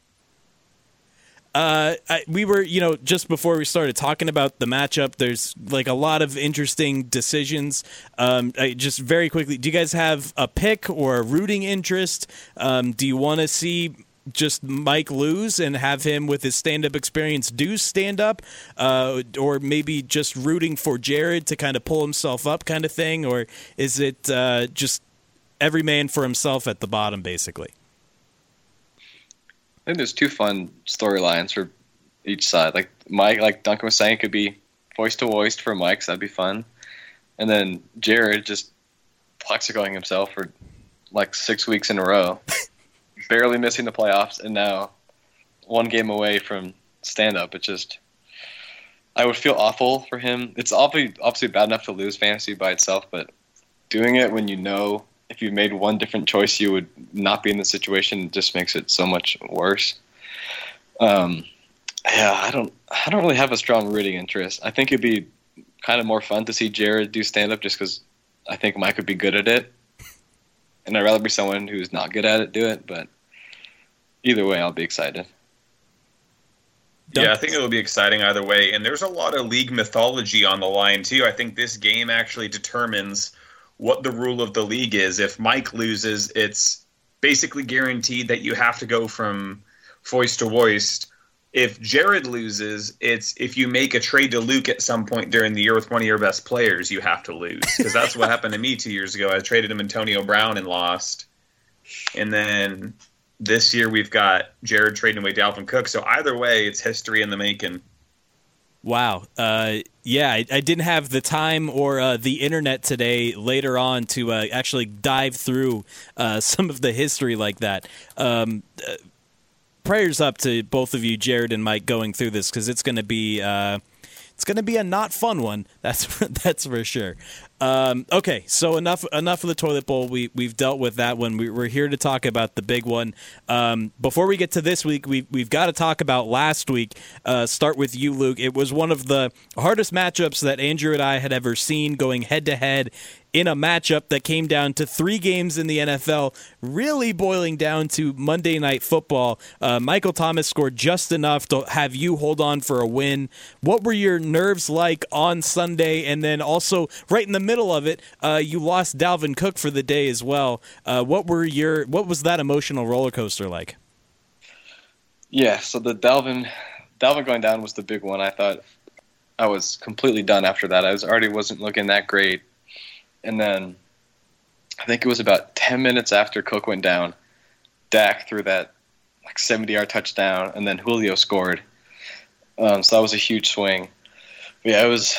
We were, just before we started talking about the matchup, there's like a lot of interesting decisions. Just very quickly, do you guys have a pick or a rooting interest? Do you want to see just Mike lose and have him with his stand-up experience do stand-up? Or maybe just rooting for Jared to kind of pull himself up kind of thing? Or is it just every man for himself at the bottom, basically? I think there's two fun storylines for each side. Like Mike, like Duncan was saying, it could be voice to voice for Mike, so that'd be fun. And then Jared just plexicoing himself for like 6 weeks in a row, barely missing the playoffs, and now one game away from stand up. It's just, I would feel awful for him. It's obviously bad enough to lose fantasy by itself, but doing it when if you made one different choice, you would not be in the situation. Just makes it so much worse. I don't really have a strong rooting interest. I think it'd be kind of more fun to see Jared do stand up, just because I think Mike would be good at it, and I'd rather be someone who's not good at it do it. But either way, I'll be excited. Yeah, I think it'll be exciting either way. And there's a lot of league mythology on the line too. I think this game actually determines what the rule of the league is. If Mike loses, it's basically guaranteed that you have to go from foist to voist. If Jared loses, it's if you make a trade to Luke at some point during the year with one of your best players, you have to lose. Because that's what happened to me 2 years ago. I traded him Antonio Brown and lost. And then this year we've got Jared trading away Dalvin Cook. So either way, it's history in the making. Wow. Yeah, I didn't have the time or the internet today later on to actually dive through some of the history like that. Prayers up to both of you, Jared and Mike, going through this, because it's going to be a not fun one. That's for sure. Okay, so enough of the toilet bowl. We've dealt with that one. We're here to talk about the big one. Before we get to this week, we've got to talk about last week. Start with you, Luke. It was one of the hardest matchups that Andrew and I had ever seen, going head to head in a matchup that came down to 3 games in the NFL, really boiling down to Monday Night Football. Michael Thomas scored just enough to have you hold on for a win. What were your nerves like on Sunday? And then also right in the middle of it, you lost Dalvin Cook for the day as well. What was that emotional roller coaster like? Yeah, so the Dalvin going down was the big one. I thought I was completely done after that. I wasn't looking that great. And then I think it was about 10 minutes after Cook went down, Dak threw that like 70-yard touchdown, and then Julio scored. So that was a huge swing. But yeah, I was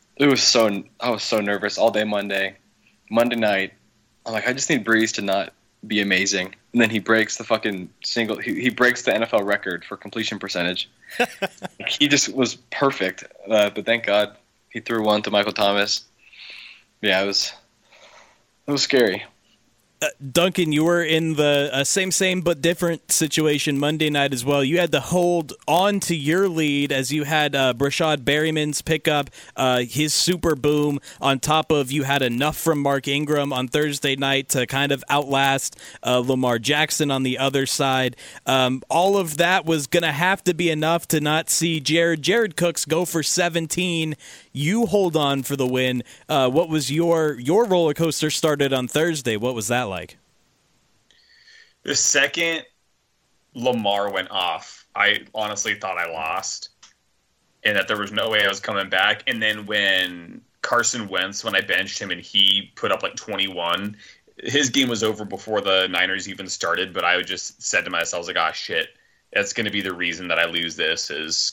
so nervous all day Monday night. I'm like, I just need Breeze to not be amazing. And then he breaks the fucking he breaks the NFL record for completion percentage. He just was perfect. But thank God he threw one to Michael Thomas. Yeah, it was scary. Duncan, you were in the same but different situation Monday night as well. You had to hold on to your lead as you had Brashad Berryman's pickup, his super boom, on top of you had enough from Mark Ingram on Thursday night to kind of outlast Lamar Jackson on the other side. All of that was going to have to be enough to not see Jared Cooks go for 17. You hold on for the win. What was your roller coaster started on Thursday? What was that like? The second Lamar went off, I honestly thought I lost and that there was no way I was coming back. And then when Carson Wentz, when I benched him and he put up like 21, his game was over before the Niners even started. But I just said to myself, I was like, oh, shit, that's going to be the reason that I lose this is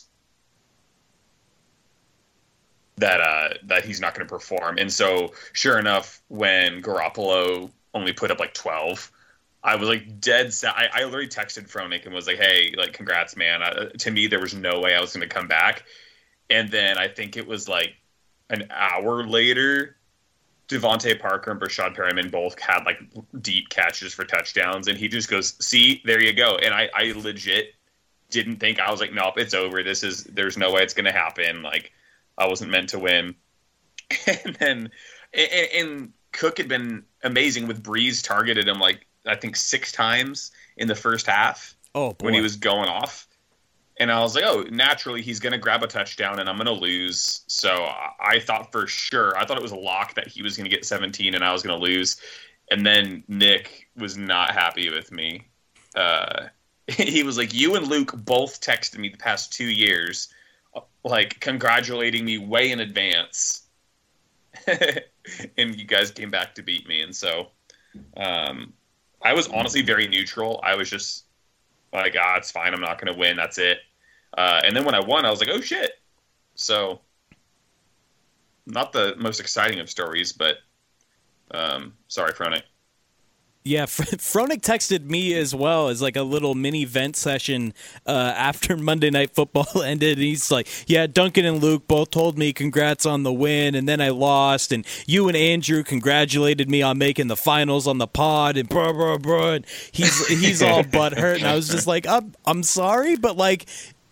that he's not going to perform. And so sure enough, when Garoppolo only put up like 12, I was like dead sad. I literally texted Fronik and was like, hey, like, congrats, man. To me, there was no way I was going to come back. And then I think it was like an hour later, Devontae Parker and Brashad Perriman both had like deep catches for touchdowns. And he just goes, see, there you go. And I legit didn't think, I was like, nope, it's over. There's no way it's going to happen. Like, I wasn't meant to win. And then and Cook had been amazing with Breeze targeted him like I think 6 times in the first half. Oh, boy. When he was going off. And I was like, oh, naturally he's going to grab a touchdown and I'm going to lose. So I thought for sure, I thought it was a lock that he was going to get 17 and I was going to lose. And then Nick was not happy with me. He was like, you and Luke both texted me the past 2 years, like congratulating me way in advance. And you guys came back to beat me. And so I was honestly very neutral. I was just like, it's fine. I'm not going to win. That's it. And then when I won, I was like, oh, shit. So not the most exciting of stories, but sorry, Fronik. Yeah, Fronik texted me as well as like a little mini vent session after Monday Night Football ended. And he's like, yeah, Duncan and Luke both told me congrats on the win, and then I lost. And you and Andrew congratulated me on making the finals on the pod, and blah, blah, blah. And he's all butthurt. And I was just like, I'm sorry, but like,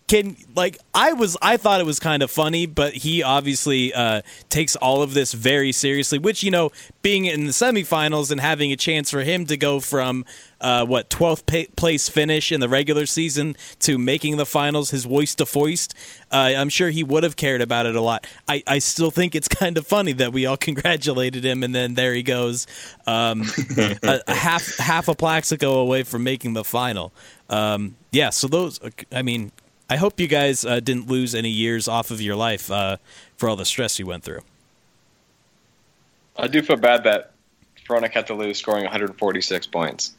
I thought it was kind of funny, but he obviously takes all of this very seriously, which, you know, being in the semifinals and having a chance for him to go from 12th place finish in the regular season to making the finals, his voice to foist, I'm sure he would have cared about it a lot. I still think it's kind of funny that we all congratulated him, and then there he goes, half a Plaxico away from making the final. Yeah, so those, I mean, I hope you guys didn't lose any years off of your life for all the stress you went through. I do feel bad that Fronik had to lose, scoring 146 points.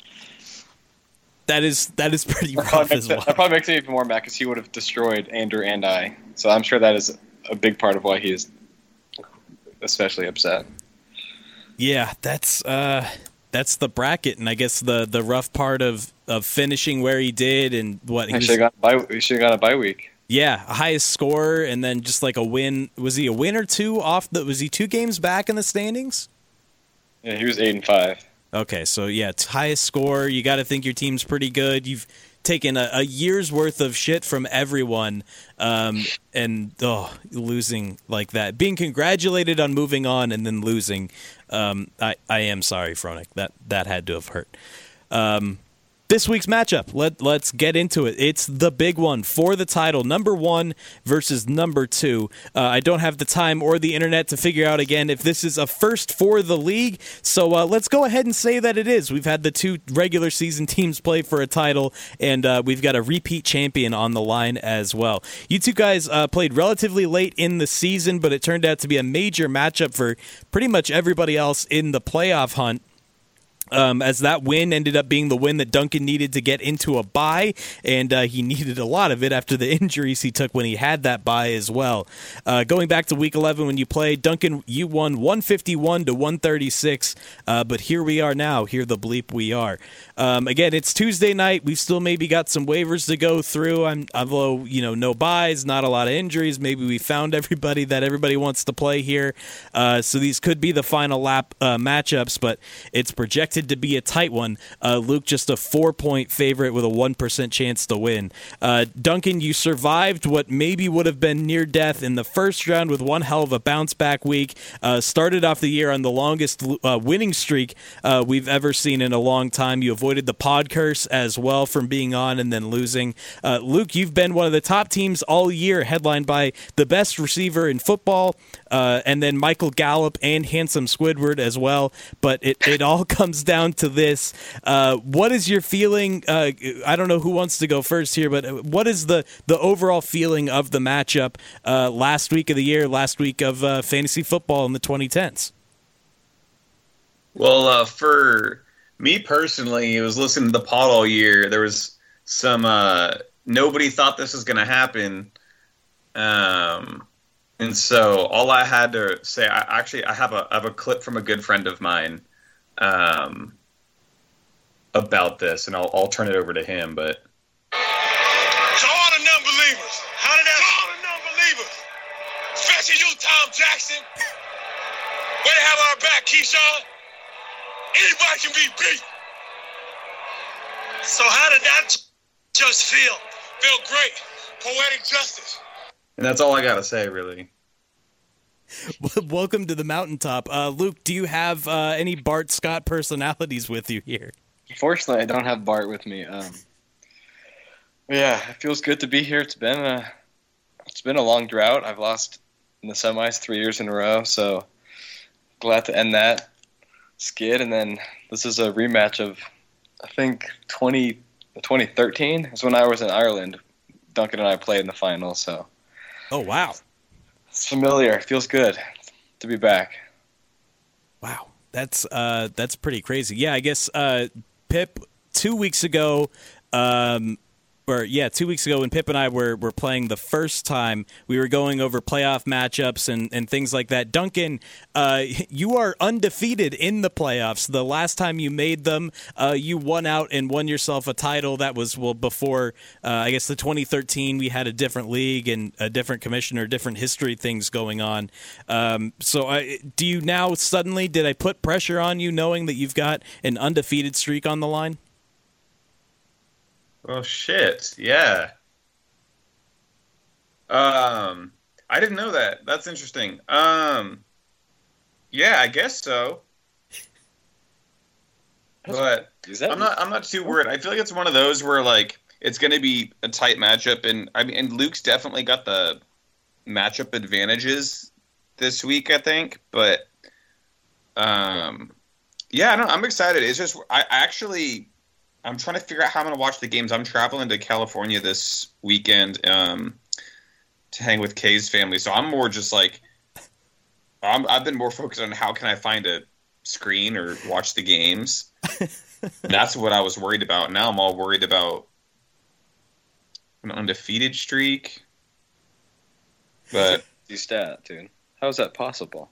That is pretty rough as well. That probably makes it even more mad because he would have destroyed Andrew and I. So I'm sure that is a big part of why he is especially upset. Yeah, that's the bracket, and I guess the rough part of finishing where he did, and what he should have got a bye week. Yeah, highest score, and then just like a win. Was he a win or two off? Was he 2 games back in the standings? Yeah, he was 8-5. Okay, so yeah, it's highest score. You got to think your team's pretty good. You've taken a year's worth of shit from everyone, and losing like that, being congratulated on moving on and then losing. I am sorry, Fronik. That had to have hurt. This week's matchup, let's get into it. It's the big one for the title, number 1 versus number 2. I don't have the time or the internet to figure out again if this is a first for the league, so let's go ahead and say that it is. We've had the 2 regular season teams play for a title, and we've got a repeat champion on the line as well. You 2 guys played relatively late in the season, but it turned out to be a major matchup for pretty much everybody else in the playoff hunt. as that win ended up being the win that Duncan needed to get into a bye, and he needed a lot of it after the injuries he took when he had that bye as well. Going back to Week 11 when you played, Duncan, you won 151-136, but here we are now. Here the bleep we are. Again, it's Tuesday night. We've still maybe got some waivers to go through. Although, no buys, not a lot of injuries. Maybe we found everybody that everybody wants to play here. So these could be the final lap matchups, but it's projected to be a tight one. Luke, just a 4-point favorite with a 1% chance to win. Duncan, you survived what maybe would have been near death in the first round with one hell of a bounce back week. Started off the year on the longest winning streak we've ever seen in a long time. You avoided the pod curse as well from being on and then losing. Luke, you've been one of the top teams all year, headlined by the best receiver in football, and then Michael Gallup and Handsome Squidward as well. But it all comes down to this. What is your feeling? I don't know who wants to go first here, but what is the overall feeling of the matchup last week of the year, last week of fantasy football in the 2010s? Well, for me personally, I was listening to the pod all year. There was some nobody thought this was going to happen. And so all I had to say, I have a clip from a good friend of mine about this, and I'll turn it over to him. But to all the non-believers, how did that? To all the non-believers, especially you, Tom Jackson. Way to have our back, Keyshawn. Anybody can be beat. So how did that just feel? Feel great. Poetic justice. And that's all I got to say, really. Welcome to the mountaintop. Luke, do you have any Bart Scott personalities with you here? Unfortunately, I don't have Bart with me. Yeah, it feels good to be here. It's been a long drought. I've lost in the semis 3 years in a row, so glad to end that skid. And then this is a rematch of, I think, 2013 is when I was in Ireland. Duncan and I played in the final, so. Oh, wow. It's familiar. It feels good to be back. Wow. That's pretty crazy. Yeah, I guess Pip 2 weeks ago, 2 weeks ago when Pip and I were playing the first time, we were going over playoff matchups and things like that. Duncan, you are undefeated in the playoffs. The last time you made them, you won out and won yourself a title. That was, before, I guess, the 2013, we had a different league and a different commissioner, different history things going on. Do you now suddenly, did I put pressure on you knowing that you've got an undefeated streak on the line? Oh shit! Yeah. I didn't know that. That's interesting. Yeah, I guess so. But I'm not too worried. I feel like it's one of those where like it's going to be a tight matchup, and Luke's definitely got the matchup advantages this week, I think. But yeah, I'm excited. It's just I'm trying to figure out how I'm going to watch the games. I'm traveling to California this weekend to hang with Kay's family. So I'm more just like, I've been more focused on how can I find a screen or watch the games. That's what I was worried about. Now I'm all worried about an undefeated streak. But you stat, dude. How is that possible?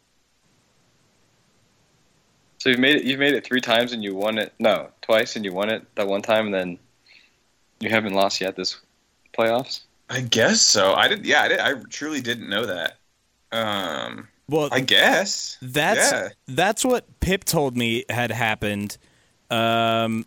So you've made it 3 times and you won it. No, twice and you won it that one time, and then you haven't lost yet this playoffs. I guess so. I truly didn't know that. Well, I guess that's what Pip told me had happened. Because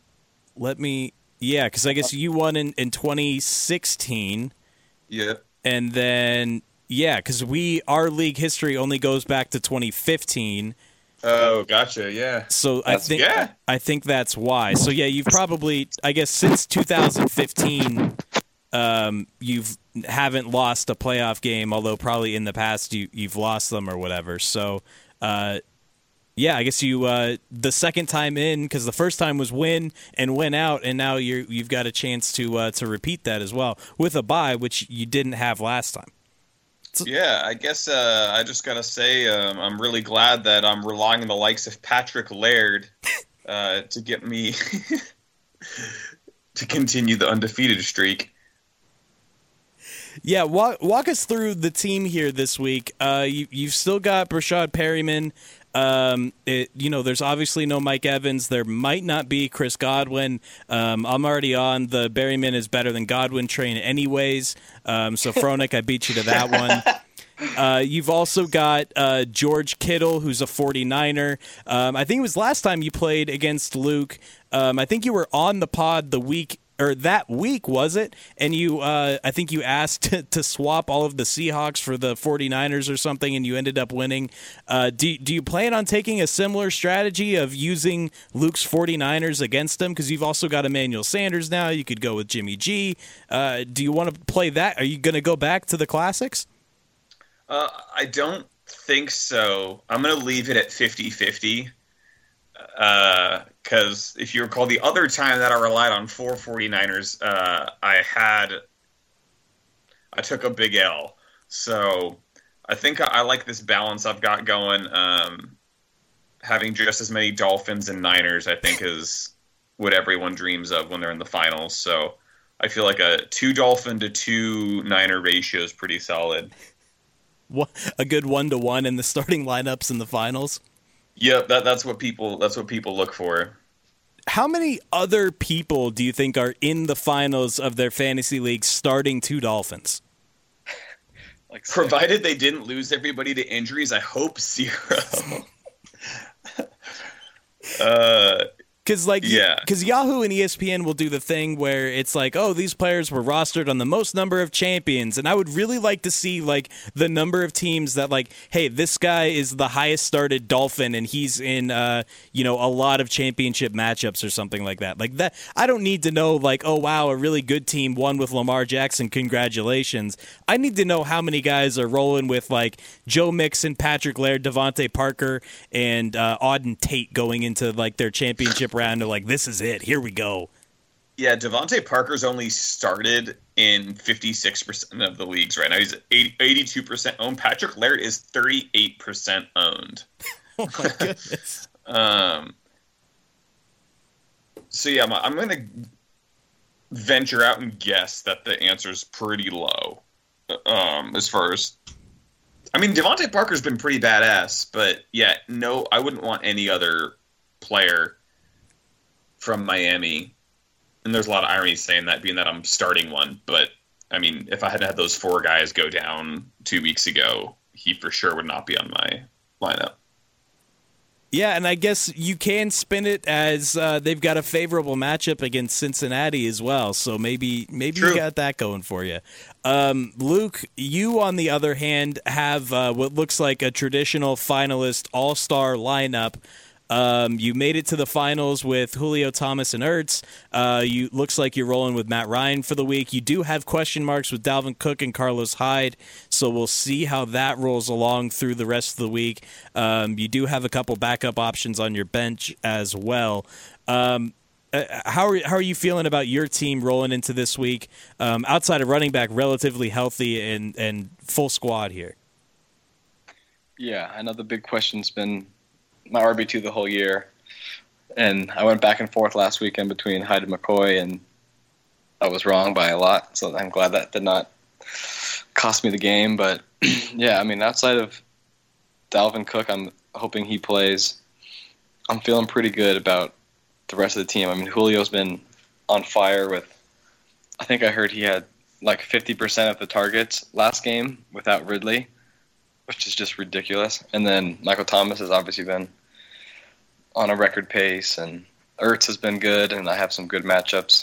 I guess you won in 2016. Yeah, and then because our league history only goes back to 2015. Oh, gotcha. Yeah. So I think that's why. So yeah, you've probably, I guess, since 2015, you haven't lost a playoff game. Although probably in the past you've lost them or whatever. So, I guess you the second time in, because the first time was win and win out, and now you've got a chance to repeat that as well with a bye, which you didn't have last time. Yeah, I guess I just got to say I'm really glad that I'm relying on the likes of Patrick Laird to get me to continue the undefeated streak. Yeah, walk us through the team here this week. You've still got Brashad Perryman. There's obviously no Mike Evans. There might not be Chris Godwin. I'm already on the Berryman is better than Godwin train anyways. So Fronek, I beat you to that one. You've also got George Kittle, who's a 49er. I think it was last time you played against Luke. I think you were on the pod that week, was it? And I think you asked to swap all of the Seahawks for the 49ers or something, and you ended up winning. Do you plan on taking a similar strategy of using Luke's 49ers against them? Because you've also got Emmanuel Sanders now. You could go with Jimmy G. Do you want to play that? Are you going to go back to the classics? I don't think so. I'm going to leave it at 50-50. Because if you recall, the other time that I relied on 4 49ers, I took a big L. So I think I like this balance I've got going. Having just as many Dolphins and Niners, I think, is what everyone dreams of when they're in the finals. So I feel like a 2 Dolphin to 2 Niner ratio is pretty solid. A good 1-to-1 in the starting lineups in the finals. Yep, that's what people look for. How many other people do you think are in the finals of their fantasy league starting 2 Dolphins? Provided they didn't lose everybody to injuries, I hope 0. Because Yahoo and ESPN will do the thing where it's like, oh, these players were rostered on the most number of champions, and I would really like to see the number of teams that hey, this guy is the highest started Dolphin, and he's in a lot of championship matchups or something like that. That I don't need to know oh wow, a really good team won with Lamar Jackson, congratulations. I need to know how many guys are rolling with Joe Mixon, Patrick Laird, Devontae Parker, and Auden Tate going into their championship round to this is it, here we go. Yeah, Devontae Parker's only started in 56% of the leagues right now. He's 82% owned. Patrick Laird is 38% owned. Oh my goodness. So yeah, I'm going to venture out and guess that the answer is pretty low. As far as, Devontae Parker's been pretty badass, but yeah, no, I wouldn't want any other player from Miami, and there's a lot of irony saying that, being that I'm starting one, but if I had had those 4 guys go down 2 weeks ago, he for sure would not be on my lineup. Yeah, and I guess you can spin it as they've got a favorable matchup against Cincinnati as well, so maybe you got that going for you. Luke, you on the other hand have what looks like a traditional finalist all-star lineup. You made it to the finals with Julio, Thomas, and Ertz. Looks like you're rolling with Matt Ryan for the week. You do have question marks with Dalvin Cook and Carlos Hyde, so we'll see how that rolls along through the rest of the week. You do have a couple backup options on your bench as well. How are you feeling about your team rolling into this week? Outside of running back, relatively healthy and full squad here. Yeah, I know the big question's been my RB2 the whole year, and I went back and forth last weekend between Hyde and McCoy, and I was wrong by a lot, so I'm glad that did not cost me the game. But yeah, outside of Dalvin Cook, I'm hoping he plays. I'm feeling pretty good about the rest of the team. Julio's been on fire with, I think I heard he had 50% of the targets last game without Ridley, which is just ridiculous. And then Michael Thomas has obviously been on a record pace, and Ertz has been good, and I have some good matchups.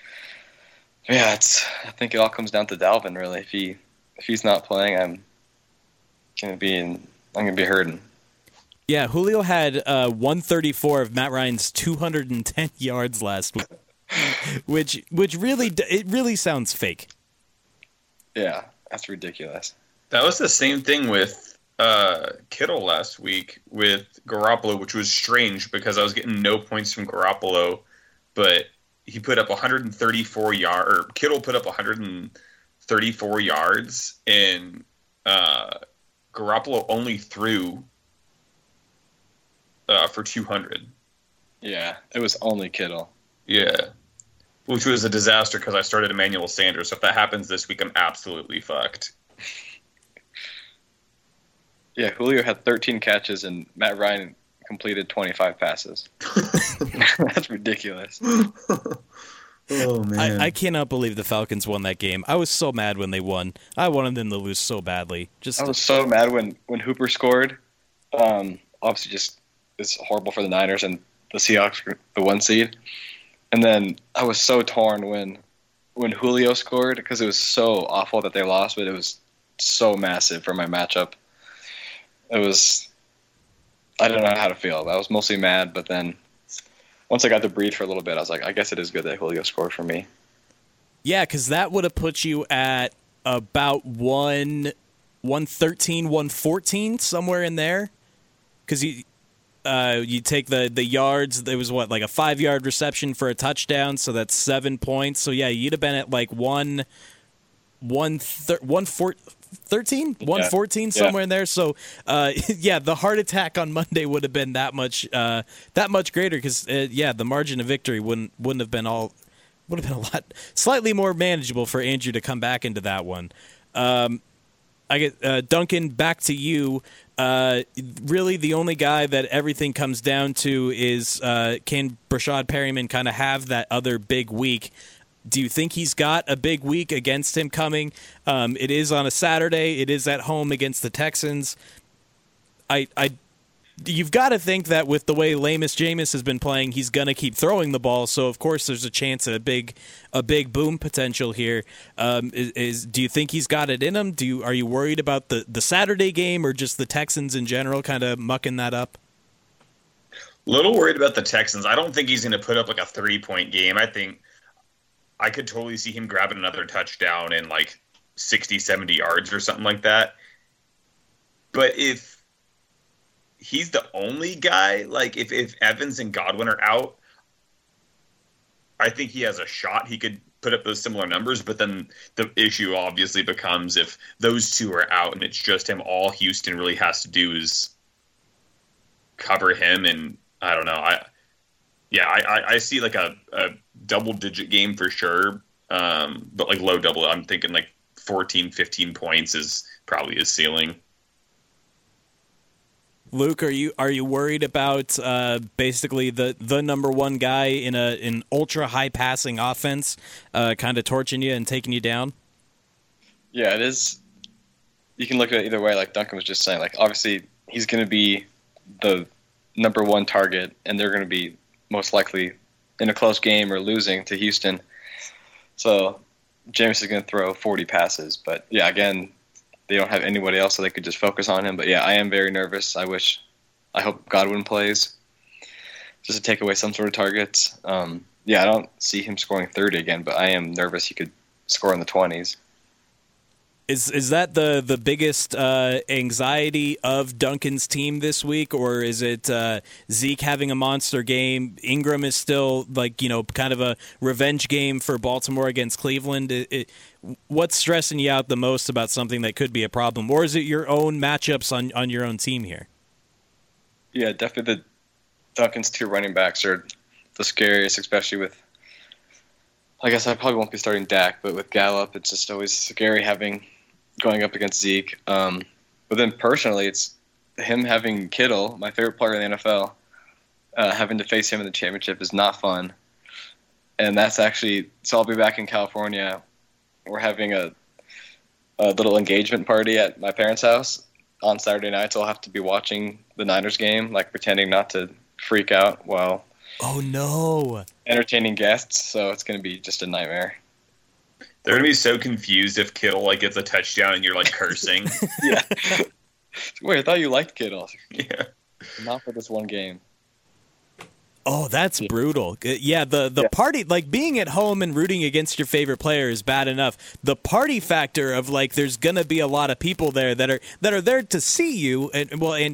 Yeah, I think it all comes down to Dalvin, really. If he's not playing, I'm gonna be hurting. Yeah, Julio had 134 of Matt Ryan's 210 yards last week, which really sounds fake. Yeah, that's ridiculous. That was the same thing with Kittle last week with Garoppolo, which was strange because I was getting no points from Garoppolo, but he put up 134 yards, or Kittle put up 134 yards, and Garoppolo only threw for 200. Yeah, it was only Kittle. Yeah. Which was a disaster because I started Emmanuel Sanders. So if that happens this week, I'm absolutely fucked. Yeah, Julio had 13 catches and Matt Ryan completed 25 passes. That's ridiculous. Oh, man. I cannot believe the Falcons won that game. I was so mad when they won. I wanted them to lose so badly. I was so mad when Hooper scored. Obviously, just it's horrible for the Niners and the Seahawks, the 1 seed. And then I was so torn when Julio scored because it was so awful that they lost, but it was so massive for my matchup. It was, I don't know how to feel. I was mostly mad, but then once I got to breathe for a little bit, I was like, I guess it is good that Julio scored for me. Yeah, because that would have put you at about 113, 114, somewhere in there. Because you take the yards, there was like a 5-yard reception for a touchdown, so that's 7 points. So yeah, you'd have been at like 114, somewhere in there. So yeah, the heart attack on Monday would have been that much greater because the margin of victory wouldn't have been a lot slightly more manageable for Andrew to come back into that one. I get Duncan, back to you. Really, the only guy that everything comes down to is can Brashad Perryman kind of have that other big week? Do you think he's got a big week against him coming? It is on a Saturday. It is at home against the Texans. You've got to think that with the way Jameis Jameis has been playing, he's going to keep throwing the ball. So of course, there's a chance at a big boom potential here. Do you think he's got it in him? Are you worried about the Saturday game or just the Texans in general, kind of mucking that up? Little worried about the Texans. I don't think he's going to put up like a 30-point game. I think I could totally see him grabbing another touchdown in like 60, 70 yards or something like that. But if he's the only guy, like if Evans and Godwin are out, I think he has a shot. He could put up those similar numbers, but then the issue obviously becomes if those two are out and it's just him, all Houston really has to do is cover him. And I don't know. I see like a double-digit game for sure, but like low double. I'm thinking like 14, 15 points is probably his ceiling. Luke, are you worried about basically the number one guy in an ultra high passing offense, kind of torching you and taking you down? Yeah, it is. You can look at it either way. Like Duncan was just saying, like obviously he's going to be the number one target, and they're going to be most likely in a close game or losing to Houston. So James is going to throw 40 passes, but yeah, again, they don't have anybody else, so they could just focus on him. But yeah, I am very nervous. I hope Godwin plays just to take away some sort of targets. Yeah, I don't see him scoring 30 again, but I am nervous he could score in the 20s. Is that the biggest anxiety of Duncan's team this week, or is it Zeke having a monster game? Ingram is still kind of a revenge game for Baltimore against Cleveland. What's stressing you out the most about something that could be a problem, or is it your own matchups on your own team here? Yeah, definitely Duncan's two running backs are the scariest, especially with. I guess I probably won't be starting Dak, but with Gallup, it's just always scary going up against Zeke. But then personally, it's him having Kittle, my favorite player in the NFL, having to face him in the championship is not fun. And that's actually, so I'll be back in California. We're having a little engagement party at my parents' house on Saturday night, so I'll have to be watching the Niners game, like pretending not to freak out while entertaining guests. So it's going to be just a nightmare. They're going to be so confused if Kittle gets a touchdown and you're cursing. Yeah. Wait, I thought you liked Kittle. Yeah. Not for this one game. Oh, that's brutal. Yeah, the party, being at home and rooting against your favorite player is bad enough. The party factor of there's gonna be a lot of people there that are there to see you, they're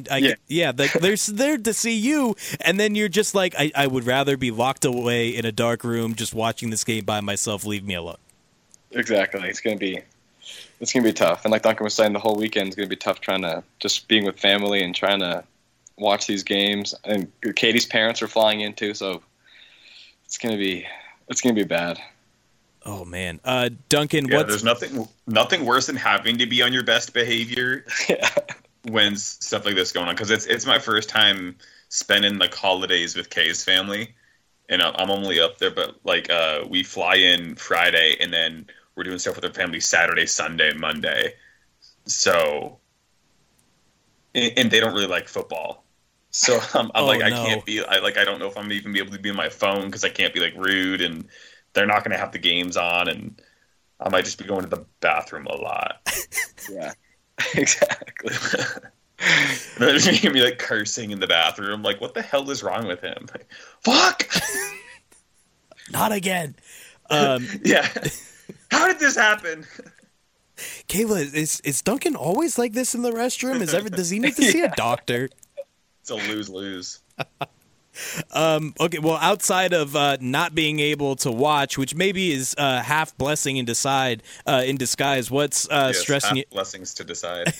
there to see you, and then you're just I would rather be locked away in a dark room just watching this game by myself. Leave me alone. Exactly. It's gonna be tough, and like Duncan was saying, the whole weekend is gonna be tough trying to just being with family and trying to watch these games. And Katie's parents are flying in too, so it's gonna be bad. Oh man, Duncan, yeah, there's nothing worse than having to be on your best behavior when stuff like this going on. Because it's my first time spending like holidays with Kay's family, and I'm only up there, but like we fly in Friday, and then we're doing stuff with our family Saturday, Sunday, Monday. So, and they don't really like football. So I'm like, no. I can't be. I don't know if I'm even be able to be on my phone because I can't be like rude, and they're not going to have the games on, and I might just be going to the bathroom a lot. Yeah, exactly. They're just going to be like cursing in the bathroom. Like, what the hell is wrong with him? Like, fuck! Not again. Yeah. How did this happen? Kayla, is Duncan always like this in the restroom? Does he need to see a doctor? It's a lose-lose. Okay, well, outside of not being able to watch, which maybe is half blessing in disguise, what's stressing you? Blessings to decide.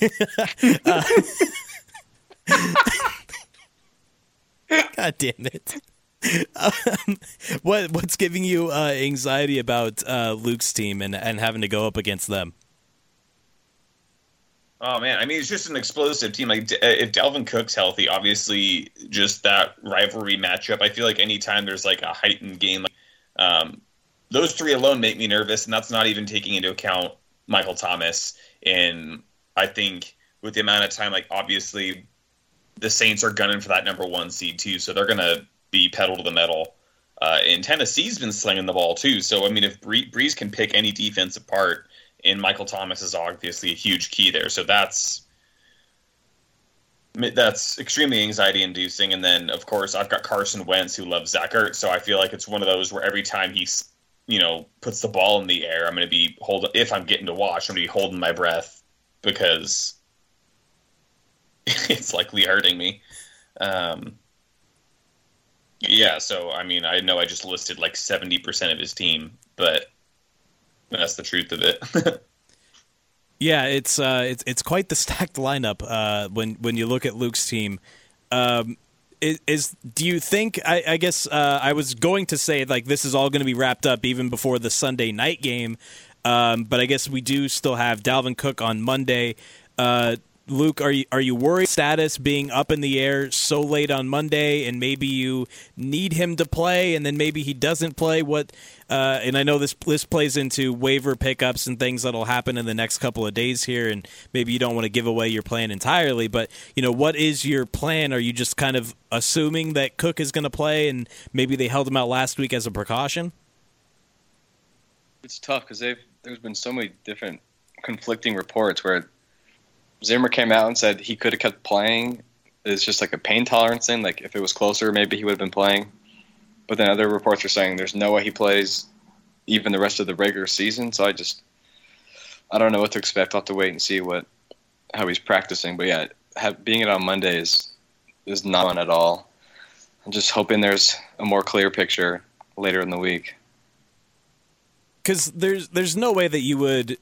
God damn it! What's giving you anxiety about Luke's team and having to go up against them? Oh, man. I mean, it's just an explosive team. Like, if Dalvin Cook's healthy, obviously just that rivalry matchup. I feel like anytime there's, like, a heightened game, those three alone make me nervous, and that's not even taking into account Michael Thomas. And I think with the amount of time, like, obviously the Saints are gunning for that number 1 seed, too, so they're going to be pedal to the metal. And Tennessee's been slinging the ball, too. So, I mean, if Breeze can pick any defense apart, and Michael Thomas is obviously a huge key there. So that's extremely anxiety-inducing. And then, of course, I've got Carson Wentz, who loves Zach Ertz. So I feel like it's one of those where every time he, puts the ball in the air, I'm going to be if I'm getting to watch, I'm going to be holding my breath because it's likely hurting me. Yeah, so, I mean, I know I just listed like 70% of his team, but that's the truth of it. Yeah, it's quite the stacked lineup when you look at Luke's team. Do you think? I guess I was going to say like this is all going to be wrapped up even before the Sunday night game, but I guess we do still have Dalvin Cook on Monday. Luke, are you worried status being up in the air so late on Monday, and maybe you need him to play, and then maybe he doesn't play? What? And I know this plays into waiver pickups and things that'll happen in the next couple of days here, and maybe you don't want to give away your plan entirely. But what is your plan? Are you just kind of assuming that Cook is going to play, and maybe they held him out last week as a precaution? It's tough because there's been so many different conflicting reports where Zimmer came out and said he could have kept playing. It's just like a pain tolerance thing. Like if it was closer, maybe he would have been playing. But then other reports are saying there's no way he plays even the rest of the regular season. So I don't know what to expect. I'll have to wait and see how he's practicing. But yeah, being it on Monday is not fun at all. I'm just hoping there's a more clear picture later in the week. Because there's no way that you would,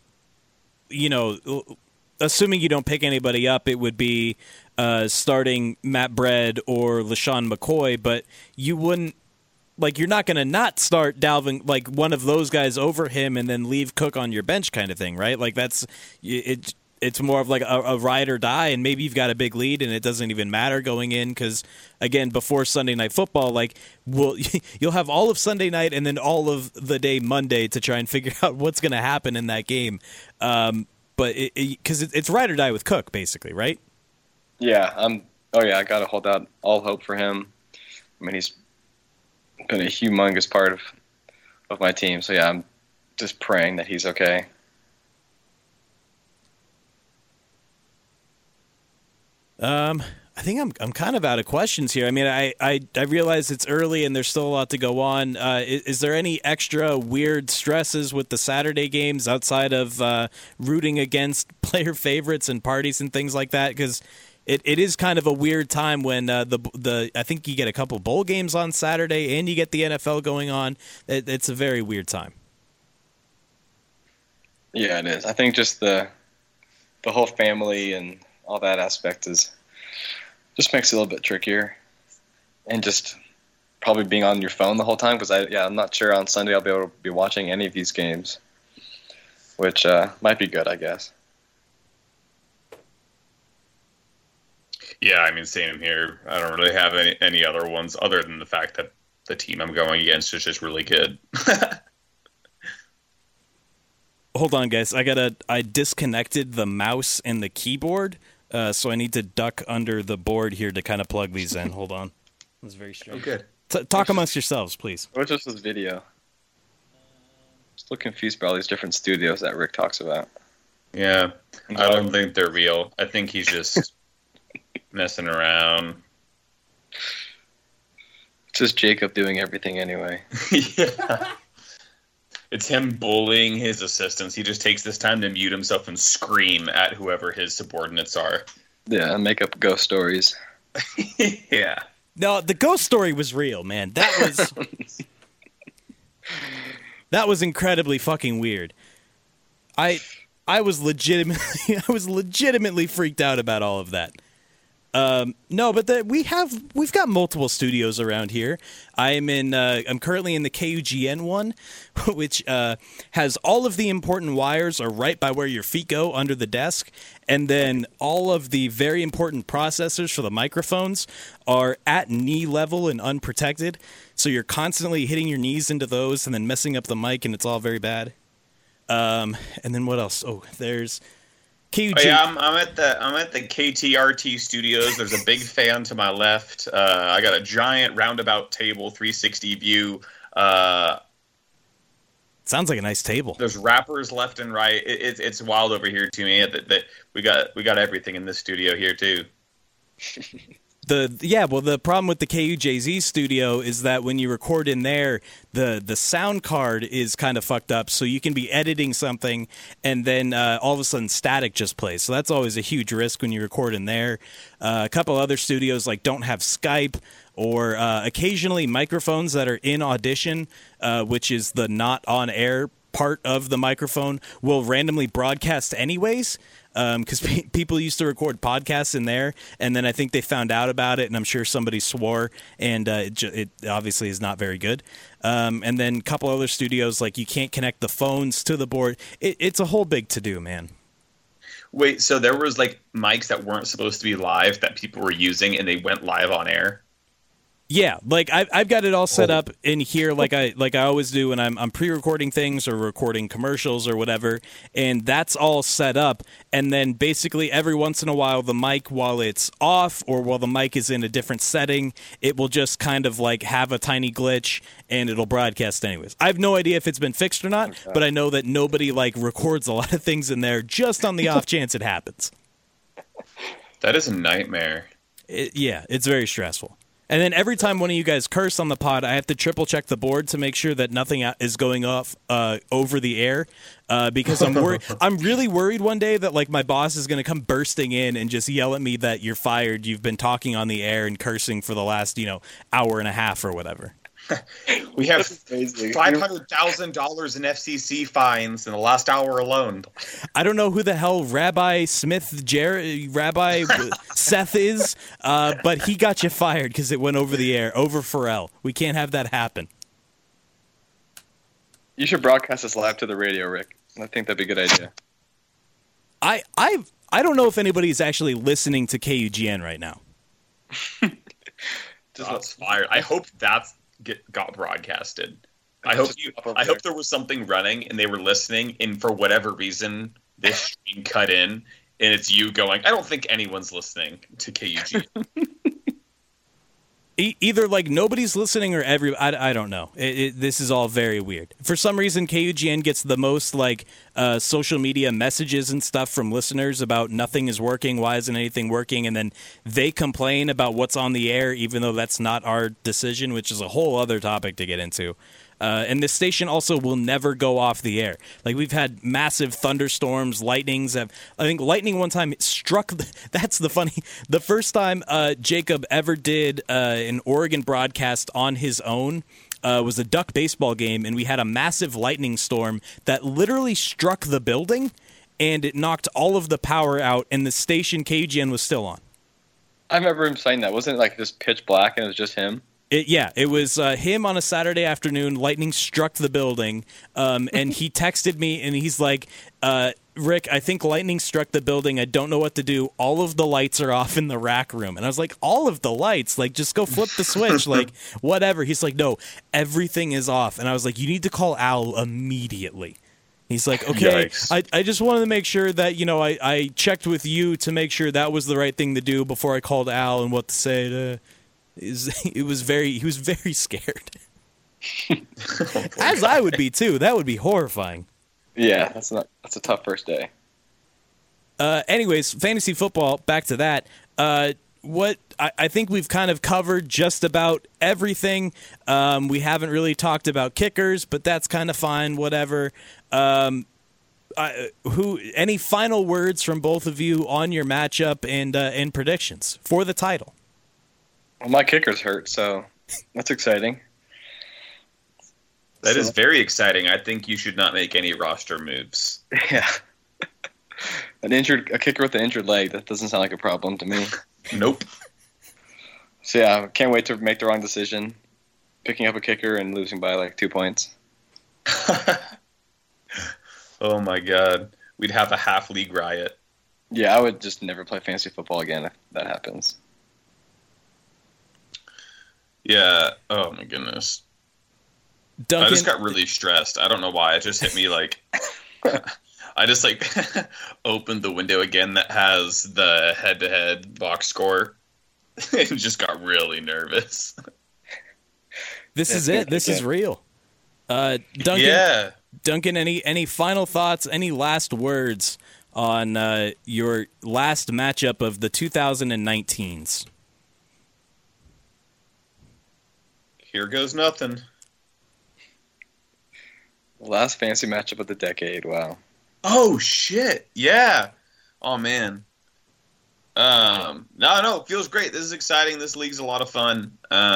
assuming you don't pick anybody up, it would be starting Matt Bread or LaShawn McCoy, but you wouldn't, you're not going to not start Dalvin, one of those guys over him and then leave Cook on your bench kind of thing, right? It's more of like a ride or die, and maybe you've got a big lead and it doesn't even matter going in because, again, before Sunday Night Football, you'll have all of Sunday night and then all of the day Monday to try and figure out what's going to happen in that game. But because it's ride or die with Cook, basically, right? Yeah, I got to hold out all hope for him. I mean, he's been a humongous part of my team. So, yeah, I'm just praying that he's okay. I think I'm kind of out of questions here. I mean, I realize it's early and there's still a lot to go on. Is there any extra weird stresses with the Saturday games outside of rooting against player favorites and parties and things like that? Because it is kind of a weird time when I think you get a couple bowl games on Saturday and you get the NFL going on. It's a very weird time. Yeah, it is. I think just the whole family and all that aspect is Just makes it a little bit trickier, and just probably being on your phone the whole time because I'm not sure on Sunday I'll be able to be watching any of these games, which might be good, I guess. Yeah, I mean, same here. I don't really have any other ones other than the fact that the team I'm going against is just really good. Hold on, guys. I disconnected the mouse and the keyboard, so I need to duck under the board here to kind of plug these in. Hold on. That's very strange. Okay. Talk amongst yourselves, please. What's just this video? Just a little confused by all these different studios that Rick talks about. Yeah, I don't think they're real. I think he's just messing around. It's just Jacob doing everything anyway. Yeah. It's him bullying his assistants. He just takes this time to mute himself and scream at whoever his subordinates are. Yeah, and make up ghost stories. Yeah. No, the ghost story was real, man. That was incredibly fucking weird. I was legitimately freaked out about all of that. No, but we've got multiple studios around here. I'm currently in the KUGN one, which has all of the important wires are right by where your feet go under the desk, and then all of the very important processors for the microphones are at knee level and unprotected. So you're constantly hitting your knees into those and then messing up the mic, and it's all very bad. And then what else? Oh, there's KUG. Oh, yeah, I'm at the KTRT studios. There's a big fan to my left. I got a giant roundabout table, 360 view. Sounds like a nice table. There's rappers left and right. It's wild over here to me. That we got everything in this studio here too. The problem with the KUJZ studio is that when you record in there, the sound card is kind of fucked up, so you can be editing something and then all of a sudden static just plays. So that's always a huge risk when you record in there. A couple other studios don't have Skype, or occasionally microphones that are in Audition, which is the not on air part of the microphone, will randomly broadcast anyways. Because people used to record podcasts in there, and then I think they found out about it, and I'm sure somebody swore, and it obviously is not very good. And then a couple other studios, you can't connect the phones to the board. It's a whole big to-do, man. Wait, so there was mics that weren't supposed to be live that people were using, and they went live on air? Yeah, I've got it all set up in here, like I always do when I'm pre-recording things or recording commercials or whatever, and that's all set up. And then basically every once in a while, the mic, while it's off or while the mic is in a different setting, it will just kind of have a tiny glitch and it'll broadcast anyways. I have no idea if it's been fixed or not, but I know that nobody records a lot of things in there just on the off chance it happens. That is a nightmare. It's very stressful. And then every time one of you guys curse on the pod, I have to triple check the board to make sure that nothing is going off over the air, because I'm worried. I'm really worried one day that my boss is going to come bursting in and just yell at me that you're fired. You've been talking on the air and cursing for the last hour and a half or whatever. We have $500,000 in FCC fines in the last hour alone. I don't know who the hell Rabbi Seth is, but he got you fired because it went over the air, over Pharrell. We can't have that happen. You should broadcast this live to the radio, Rick. I think that'd be a good idea. I don't know if anybody's actually listening to KUGN right now. That's fired. I hope that's got broadcasted. I hope there was something running and they were listening, and for whatever reason this stream cut in and it's you going, I don't think anyone's listening to KUG. Either nobody's listening or I don't know. This is all very weird. For some reason, KUGN gets the most social media messages and stuff from listeners about nothing is working, why isn't anything working, and then they complain about what's on the air, even though that's not our decision, which is a whole other topic to get into. And this station also will never go off the air. We've had massive thunderstorms, lightnings. I think lightning one time struck. That's the first time Jacob ever did an Oregon broadcast on his own was a Duck baseball game, and we had a massive lightning storm that literally struck the building, and it knocked all of the power out, and the station KUGN was still on. I remember him saying that. Wasn't it like just pitch black and it was just him? It was him on a Saturday afternoon. Lightning struck the building, and he texted me, and he's like, Rick, I think lightning struck the building. I don't know what to do. All of the lights are off in the rack room. And I was like, all of the lights? Like, just go flip the switch. Like, whatever. He's like, no, everything is off. And I was like, you need to call Al immediately. He's like, okay, I just wanted to make sure that, I checked with you to make sure that was the right thing to do before I called Al and what to say. He was very scared. As I would be, too. That would be horrifying. Yeah, that's a tough first day. Anyways, fantasy football, back to that. What I think we've kind of covered just about everything. We haven't really talked about kickers, but that's kind of fine, whatever. Any final words from both of you on your matchup and predictions for the title? Well, my kicker's hurt, so that's exciting. That is very exciting. I think you should not make any roster moves. Yeah. A kicker with an injured leg, that doesn't sound like a problem to me. Nope. So yeah, I can't wait to make the wrong decision. Picking up a kicker and losing by like 2 points. Oh my god. We'd have a half league riot. Yeah, I would just never play fantasy football again if that happens. Yeah. Oh my goodness. Duncan, I just got really stressed. I don't know why. It just hit me like I just opened the window again that has the head-to-head box score and just got really nervous. This is it. This is real. Duncan, yeah. Duncan, any final thoughts, any last words on your last matchup of the 2019s? Here goes nothing. Last fantasy matchup of the decade. Wow. Oh shit! Yeah. Oh man. No, it feels great. This is exciting. This league's a lot of fun.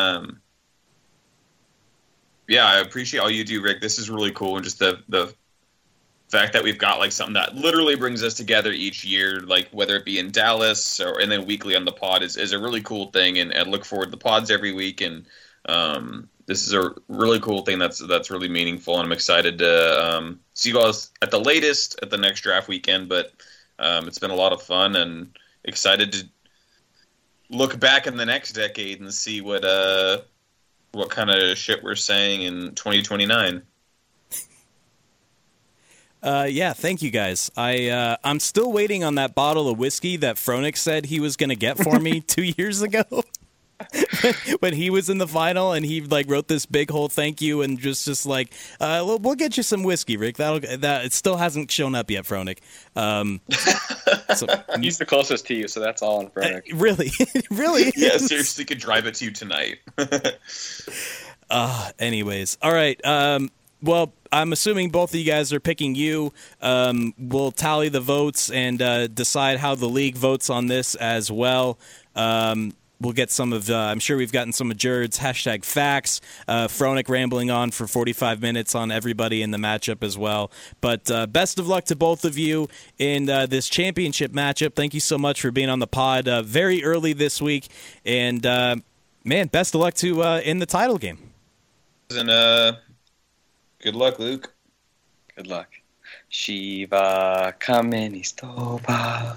Yeah, I appreciate all you do, Rick. This is really cool, and just the fact that we've got like something that literally brings us together each year, like whether it be in Dallas and then weekly on the pod is a really cool thing, and look forward to the pods every week. And this is a really cool thing that's really meaningful, and I'm excited to see you guys at the latest at the next draft weekend. But it's been a lot of fun, and excited to look back in the next decade and see what kind of shit we're saying in 2029. Yeah, thank you guys. I'm still waiting on that bottle of whiskey that Fronik said he was going to get for me 2 years ago. When he was in the final, and he wrote this big whole thank you, and just like we'll get you some whiskey, Rick. That it still hasn't shown up yet, Fronik. He's the closest to you, so that's all on Fronik. Really, really. Yeah, seriously, could drive it to you tonight. Anyways, all right. Well, I'm assuming both of you guys are picking you. We'll tally the votes and decide how the league votes on this as well. We'll get some of, I'm sure we've gotten some of Jared's hashtag facts. Fronik rambling on for 45 minutes on everybody in the matchup as well. But best of luck to both of you in this championship matchup. Thank you so much for being on the pod very early this week. And, man, best of luck to in the title game. And good luck, Luke. Good luck. Shiva Kamenistoba.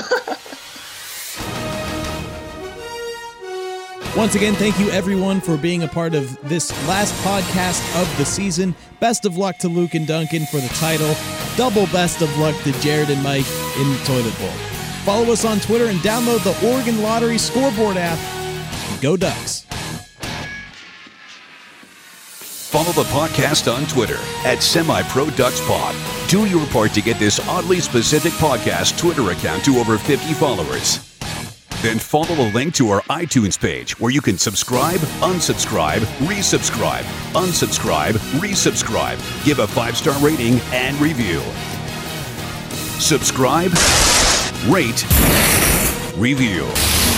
Once again, thank you everyone for being a part of this last podcast of the season. Best of luck to Luke and Duncan for the title. Double best of luck to Jared and Mike in the Toilet Bowl. Follow us on Twitter and download the Oregon Lottery Scoreboard app. Go Ducks. Follow the podcast on Twitter at SemiProDucksPod. Do your part to get this oddly specific podcast Twitter account to over 50 followers. Then follow the link to our iTunes page where you can subscribe, unsubscribe, resubscribe, unsubscribe, resubscribe, give a 5-star rating, and review. Subscribe, rate, review.